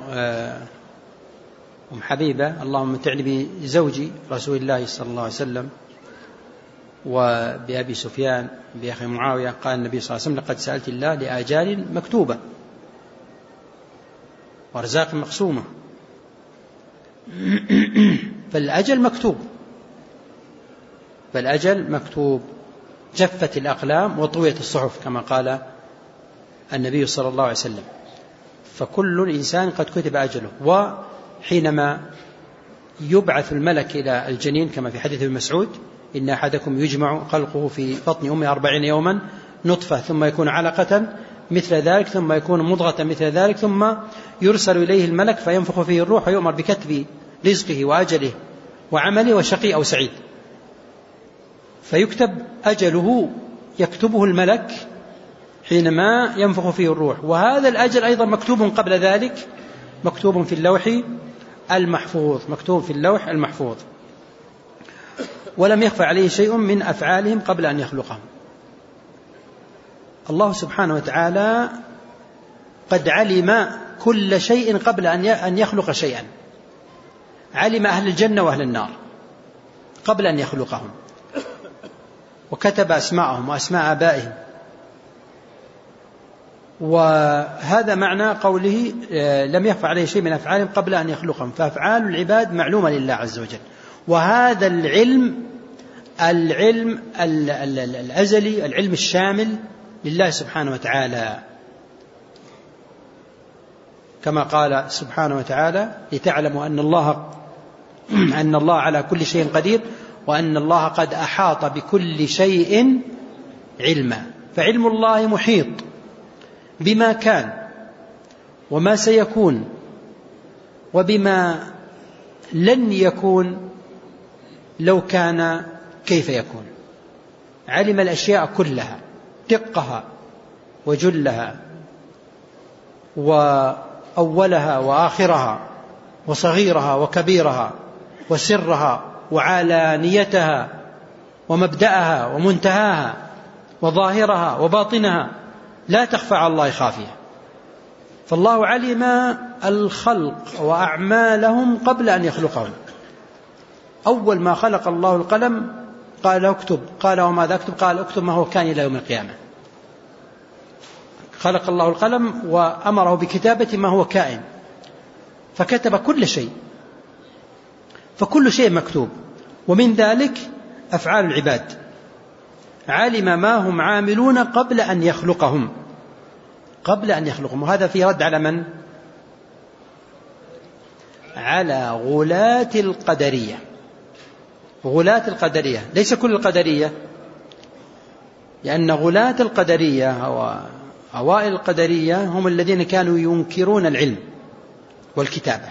أم حبيبة اللهم متعني بزوجي رسول الله صلى الله عليه وسلم وبأبي سفيان بأخي معاوية، قال النبي صلى الله عليه وسلم لقد سألت الله لآجال مكتوبة وأرزاق مقسومة. فالأجل مكتوب، فالأجل مكتوب. جفت الأقلام وطويت الصحف كما قال النبي صلى الله عليه وسلم. فكل إنسان قد كتب أجله. وحينما يبعث الملك إلى الجنين كما في حديث ابن مسعود إن أحدكم يجمع خلقه في بطن أمه 40 يوما نطفة ثم يكون علقة مثل ذلك ثم يكون مضغة مثل ذلك ثم يرسل إليه الملك فينفخ فيه الروح ويؤمر بكتب رزقه وأجله وعمله وشقي أو سعيد، فيكتب أجله يكتبه الملك حينما ينفخ فيه الروح. وهذا الأجل أيضا مكتوب قبل ذلك، مكتوب في اللوح المحفوظ، مكتوب في اللوح المحفوظ، ولم يخفى عليه شيء من أفعالهم قبل أن يخلقهم. الله سبحانه وتعالى قد علم كل شيء قبل أن يخلق شيئا. علم أهل الجنة وأهل النار قبل أن يخلقهم، وكتب أسماءهم وأسماء آبائهم. وهذا معنى قوله لم يخفى عليه شيء من أفعالهم قبل أن يخلقهم، فأفعال العباد معلومة لله عز وجل. وهذا العلم الأزلي، العلم الشامل لله سبحانه وتعالى، كما قال سبحانه وتعالى لتعلموا أن الله على كل شيء قدير وأن الله قد أحاط بكل شيء علما. فعلم الله محيط بما كان وما سيكون وبما لن يكون لو كان كيف يكون. علم الأشياء كلها، دقها وجلها وأولها وآخرها وصغيرها وكبيرها وسرها وعلانيتها ومبدأها ومنتهاها وظاهرها وباطنها، لا تخفى على الله خافية. فالله علم الخلق وأعمالهم قبل أن يخلقهم. أول ما خلق الله القلم قال له اكتب، قال وماذا اكتب؟ قال اكتب ما هو كان إلى يوم القيامة. خلق الله القلم وأمره بكتابة ما هو كائن، فكتب كل شيء، فكل شيء مكتوب. ومن ذلك أفعال العباد، علم ما هم عاملون قبل أن يخلقهم، قبل أن يخلقهم. وهذا في رد على من؟ على غلاة القدرية. غلاة القدرية، ليس كل القدرية، لأن غلاة القدرية أوائل القدرية هم الذين كانوا ينكرون العلم والكتابة.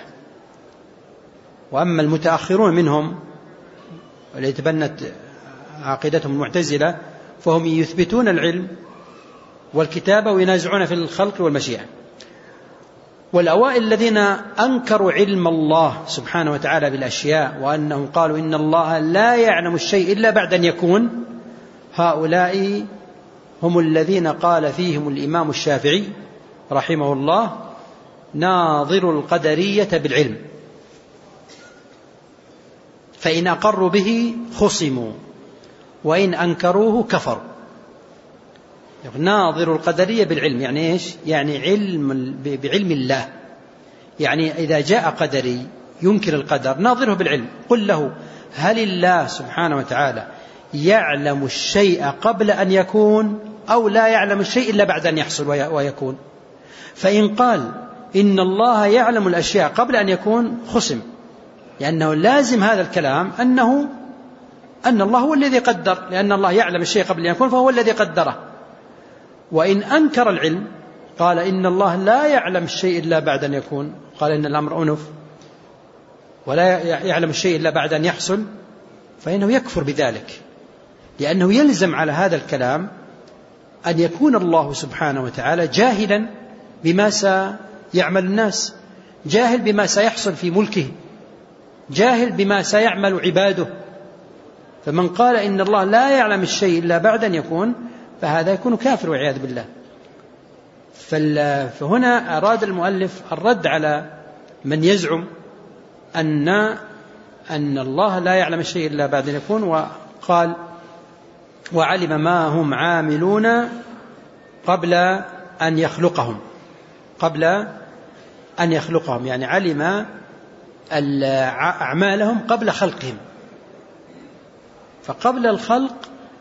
وأما المتأخرون منهم والذي تبنت عقيدتهم المعتزلة فهم يثبتون العلم والكتابة وينازعون في الخلق والمشيئة. والأوائل الذين أنكروا علم الله سبحانه وتعالى بالأشياء وأنهم قالوا إن الله لا يعلم الشيء إلا بعد أن يكون، هؤلاء هم الذين قال فيهم الإمام الشافعي رحمه الله ناظر القدرية بالعلم، فإن أقروا به خصموا وإن أنكروه كفروا. ناظر القدرية بالعلم يعني إيش؟ يعني بعلم الله. يعني إذا جاء قدري ينكر القدر ناظره بالعلم، قل له هل الله سبحانه وتعالى يعلم الشيء قبل أن يكون أو لا يعلم الشيء إلا بعد أن يحصل ويكون؟ فإن قال إن الله يعلم الأشياء قبل أن يكون خصم، لأنه لازم هذا الكلام أن الله هو الذي قدر، لأن الله يعلم الشيء قبل أن يكون فهو الذي قدره. وإن أنكر العلم قال إن الله لا يعلم الشيء إلا بعد أن يكون، قال إن الأمر أنف ولا يعلم الشيء إلا بعد أن يحصل، فإنه يكفر بذلك، لأنه يلزم على هذا الكلام أن يكون الله سبحانه وتعالى جاهلا بما سيعمل الناس، جاهل بما سيحصل في ملكه، جاهل بما سيعمل عباده. فمن قال إن الله لا يعلم الشيء إلا بعد أن يكون فهذا يكون كافر والعياذ بالله. فهنا أراد المؤلف الرد على من يزعم أن الله لا يعلم الشيء إلا بعد أن يكون، وقال وعلم ما هم عاملون قبل أن يخلقهم، قبل أن يخلقهم، يعني علم أعمالهم قبل خلقهم. فقبل الخلق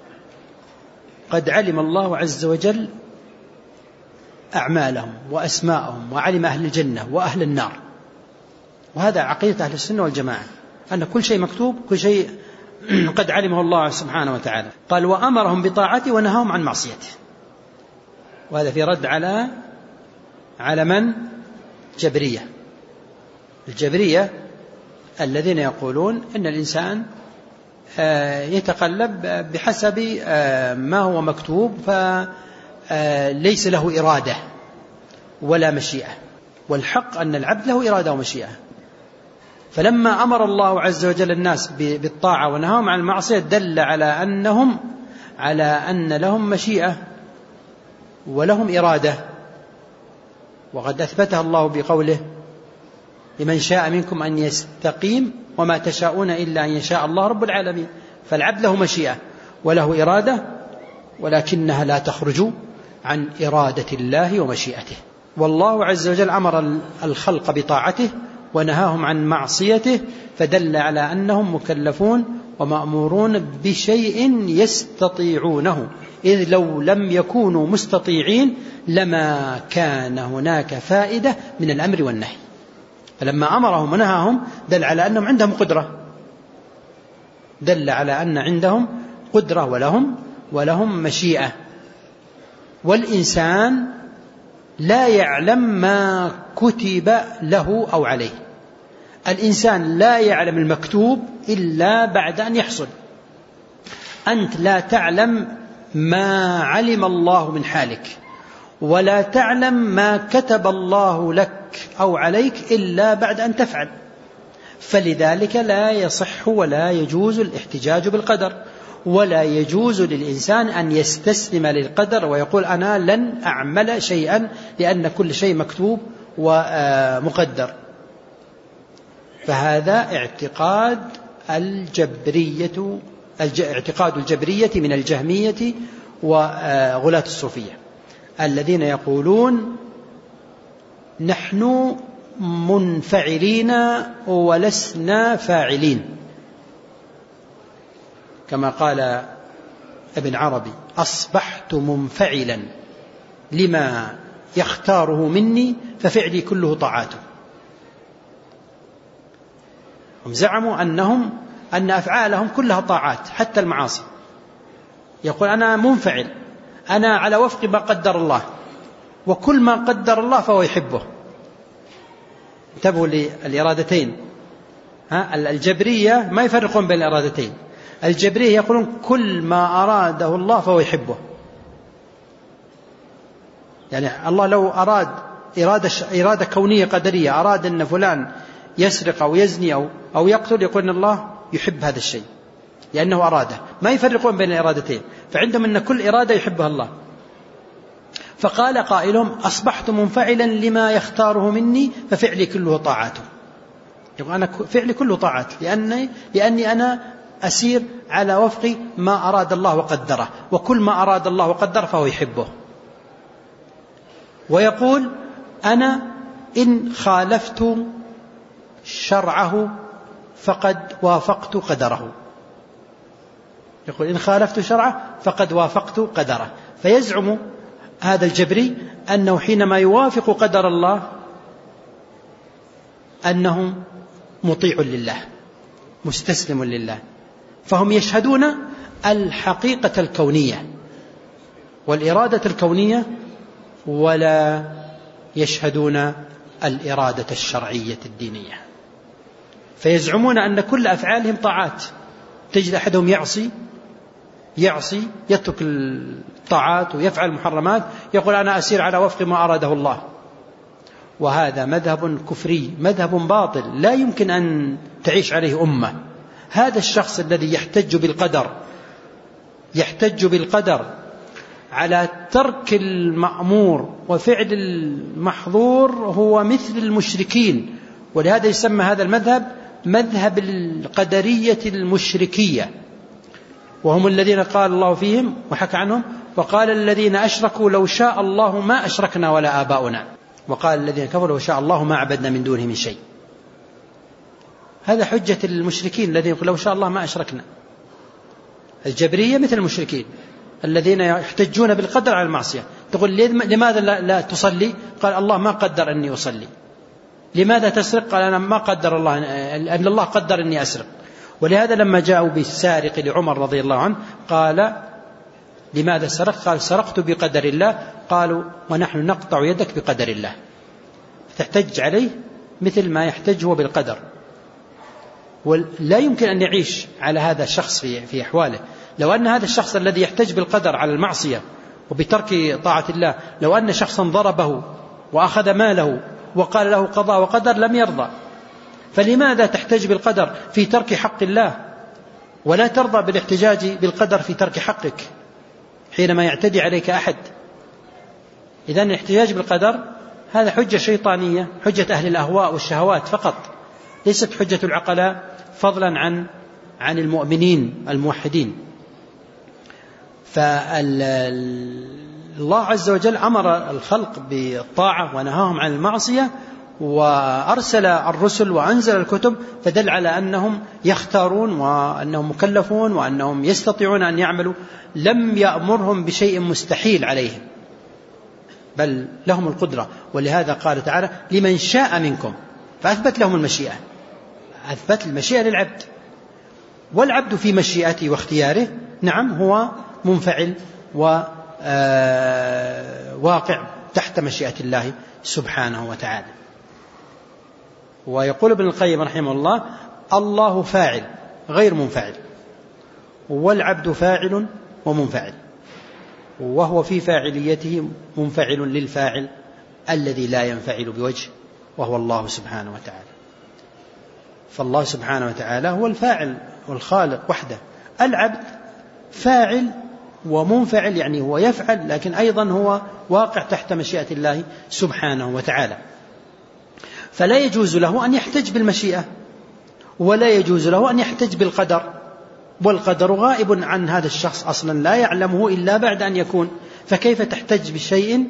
قد علم الله عز وجل أعمالهم وأسماءهم، وعلم أهل الجنة وأهل النار. وهذا عقيدة أهل السنة والجماعة، أن كل شيء مكتوب، كل شيء قد علمه الله سبحانه وتعالى. قال وأمرهم بطاعته ونهاهم عن معصيته. وهذا في رد على من؟ جبرية. الجبرية الذين يقولون إن الإنسان يتقلب بحسب ما هو مكتوب، فليس له إرادة ولا مشيئة، والحق أن العبد له إرادة ومشيئة. فلما أمر الله عز وجل الناس بالطاعة ونهاهم عن المعصية دل على أن لهم مشيئة ولهم إرادة، وقد أثبتها الله بقوله لمن شاء منكم أن يستقيم وما تشاءون إلا أن يشاء الله رب العالمين. فالعبد له مشيئة وله إرادة، ولكنها لا تخرج عن إرادة الله ومشيئته. والله عز وجل أمر الخلق بطاعته ونهاهم عن معصيته، فدل على أنهم مكلفون ومأمورون بشيء يستطيعونه، إذ لو لم يكونوا مستطيعين لما كان هناك فائدة من الأمر والنهي. فلما أمرهم ونهاهم دل على أنهم عندهم قدرة، دل على أن عندهم قدرة ولهم مشيئة. والإنسان لا يعلم ما كتب له أو عليه. الإنسان لا يعلم المكتوب إلا بعد أن يحصل. أنت لا تعلم ما علم الله من حالك، ولا تعلم ما كتب الله لك أو عليك إلا بعد أن تفعل. فلذلك لا يصح ولا يجوز الاحتجاج بالقدر، ولا يجوز للإنسان أن يستسلم للقدر ويقول أنا لن أعمل شيئا لأن كل شيء مكتوب ومقدر. فهذا اعتقاد الجبرية من الجهمية وغلاة الصوفية، الذين يقولون نحن منفعلين ولسنا فاعلين، كما قال ابن عربي أصبحت منفعلا لما يختاره مني ففعلي كله طاعاته. هم زعموا أن أفعالهم كلها طاعات حتى المعاصي. يقول أنا منفعل، أنا على وفق ما قدر الله، وكل ما قدر الله فهو يحبه. انتبهوا للإرادتين. الجبرية ما يفرقون بين الإرادتين. الجبرية يقولون كل ما أراده الله فهو يحبه. يعني الله لو أراد إرادة كونية قدرية، أراد أن فلان يسرق أو يزني أو يقتل، يقول أن الله يحب هذا الشيء لأنه أراده. ما يفرقون بين الإرادتين، فعندهم أن كل إرادة يحبها الله. فقال قائلهم أصبحت منفعلا لما يختاره مني ففعلي كله طاعاته. يقول أنا فعلي كله طاعات لأني أنا أسير على وفق ما أراد الله وقدره، وكل ما أراد الله وقدره فهو يحبه. ويقول أنا إن خالفت شرعه فقد وافقت قدره. يقول إن خالفت شرعه فقد وافقت قدره. فيزعم هذا الجبري أنه حينما يوافق قدر الله أنه مطيع لله مستسلم لله. فهم يشهدون الحقيقة الكونية والإرادة الكونية، ولا يشهدون الإرادة الشرعية الدينية. فيزعمون أن كل أفعالهم طاعات. تجد أحدهم يعصي يترك الطاعات ويفعل المحرمات، يقول أنا أسير على وفق ما أراده الله. وهذا مذهب كفري، مذهب باطل، لا يمكن أن تعيش عليه أمة. هذا الشخص الذي يحتج بالقدر على ترك المأمور وفعل المحظور هو مثل المشركين. ولهذا يسمى هذا المذهب مذهب القدرية المشركية، وهم الذين قال الله فيهم وحكى عنهم: وقال الذين أشركوا لو شاء الله ما أشركنا ولا آباؤنا، وقال الذين كفروا لو شاء الله ما عبدنا من دونه من شيء. هذا حجة المشركين الذين يقول لو شاء الله ما أشركنا. الجبرية مثل المشركين الذين يحتجون بالقدر على المعصية. تقول لماذا لا تصلي؟ قال الله ما قدر أني أصلي. لماذا تسرق؟ قال أنا ما قدر الله، أن الله قدر أني أسرق. ولهذا لما جاءوا بالسارق لعمر رضي الله عنه قال لماذا سرق؟ قال سرقت بقدر الله. قالوا ونحن نقطع يدك بقدر الله. تحتج عليه مثل ما يحتج هو بالقدر. ولا يمكن أن يعيش على هذا الشخص في أحواله. لو أن هذا الشخص الذي يحتج بالقدر على المعصية وبترك طاعة الله، لو أن شخصا ضربه وأخذ ماله وقال له قضاء وقدر لم يرضى. فلماذا تحتج بالقدر في ترك حق الله ولا ترضى بالاحتجاج بالقدر في ترك حقك حينما يعتدي عليك أحد؟ إذن الاحتجاج بالقدر هذا حجة شيطانية، حجة أهل الأهواء والشهوات فقط، ليست حجة العقلاء، فضلا عن المؤمنين الموحدين. فالله عز وجل أمر الخلق بالطاعة ونهاهم عن المعصية، وأرسل الرسل وأنزل الكتب، فدل على أنهم يختارون وأنهم مكلفون وأنهم يستطيعون أن يعملوا. لم يأمرهم بشيء مستحيل عليهم، بل لهم القدرة. ولهذا قال تعالى لمن شاء منكم، فأثبت لهم المشيئة، أثبت المشيئة للعبد. والعبد في مشيئته واختياره نعم هو منفعل وواقع تحت مشيئة الله سبحانه وتعالى. ويقول ابن القيم رحمه الله: الله فاعل غير منفعل، والعبد فاعل ومنفعل، وهو في فاعليته منفعل للفاعل الذي لا ينفعل بوجه، وهو الله سبحانه وتعالى. فالله سبحانه وتعالى هو الفاعل والخالق وحده. العبد فاعل ومنفعل، يعني هو يفعل لكن أيضا هو واقع تحت مشيئة الله سبحانه وتعالى. فلا يجوز له أن يحتج بالمشيئة، ولا يجوز له أن يحتج بالقدر، والقدر غائب عن هذا الشخص أصلا، لا يعلمه إلا بعد أن يكون. فكيف تحتج بشيء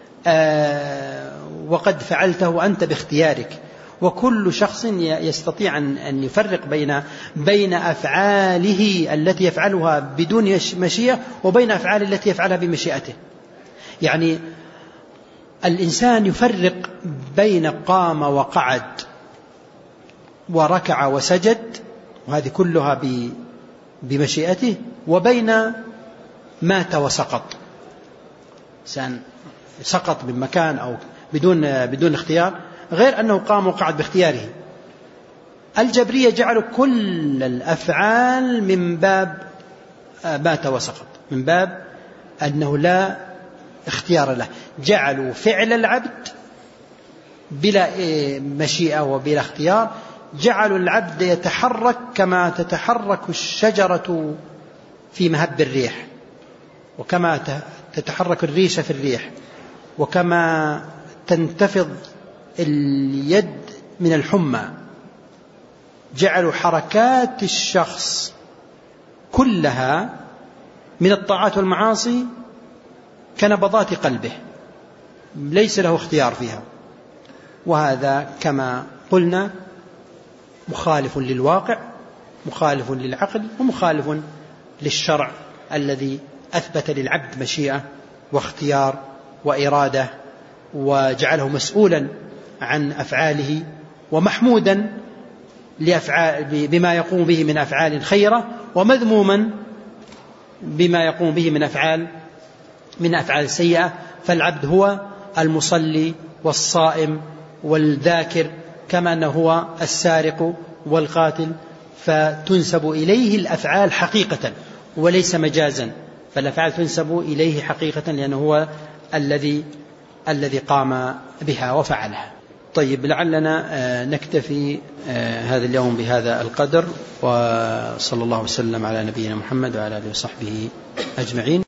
وقد فعلته أنت باختيارك؟ وكل شخص يستطيع أن يفرق بين أفعاله التي يفعلها بدون مشيئة وبين أفعال التي يفعلها بمشيئته. يعني الإنسان يفرق بين قام وقعد وركع وسجد، وهذه كلها بمشيئته، وبين مات وسقط. إنسان سقط من مكان أو بدون اختيار، غير أنه قام وقعد باختياره. الجبرية جعلوا كل الأفعال من باب مات وسقط، من باب أنه لا اختيار له. جعلوا فعل العبد بلا مشيئة وبلا اختيار، جعلوا العبد يتحرك كما تتحرك الشجرة في مهب الريح، وكما تتحرك الريشة في الريح، وكما تنتفض اليد من الحمى. جعلوا حركات الشخص كلها من الطاعات والمعاصي كنبضات قلبه، ليس له اختيار فيها. وهذا كما قلنا مخالف للواقع، مخالف للعقل، ومخالف للشرع الذي أثبت للعبد مشيئة واختيار وإرادة، وجعله مسؤولا عن أفعاله، ومحمودا بما يقوم به من أفعال خيرة، ومذموما بما يقوم به من أفعال من أفعال السيئة، فالعبد هو المصلي والصائم والذاكر، كما أنه هو السارق والقاتل، فتنسب إليه الأفعال حقيقة وليس مجازا، فالأفعال تنسب إليه حقيقة لأنه هو الذي قام بها وفعلها. طيب، لعلنا نكتفي هذا اليوم بهذا القدر، وصلى الله وسلم على نبينا محمد وعلى آله وصحبه أجمعين.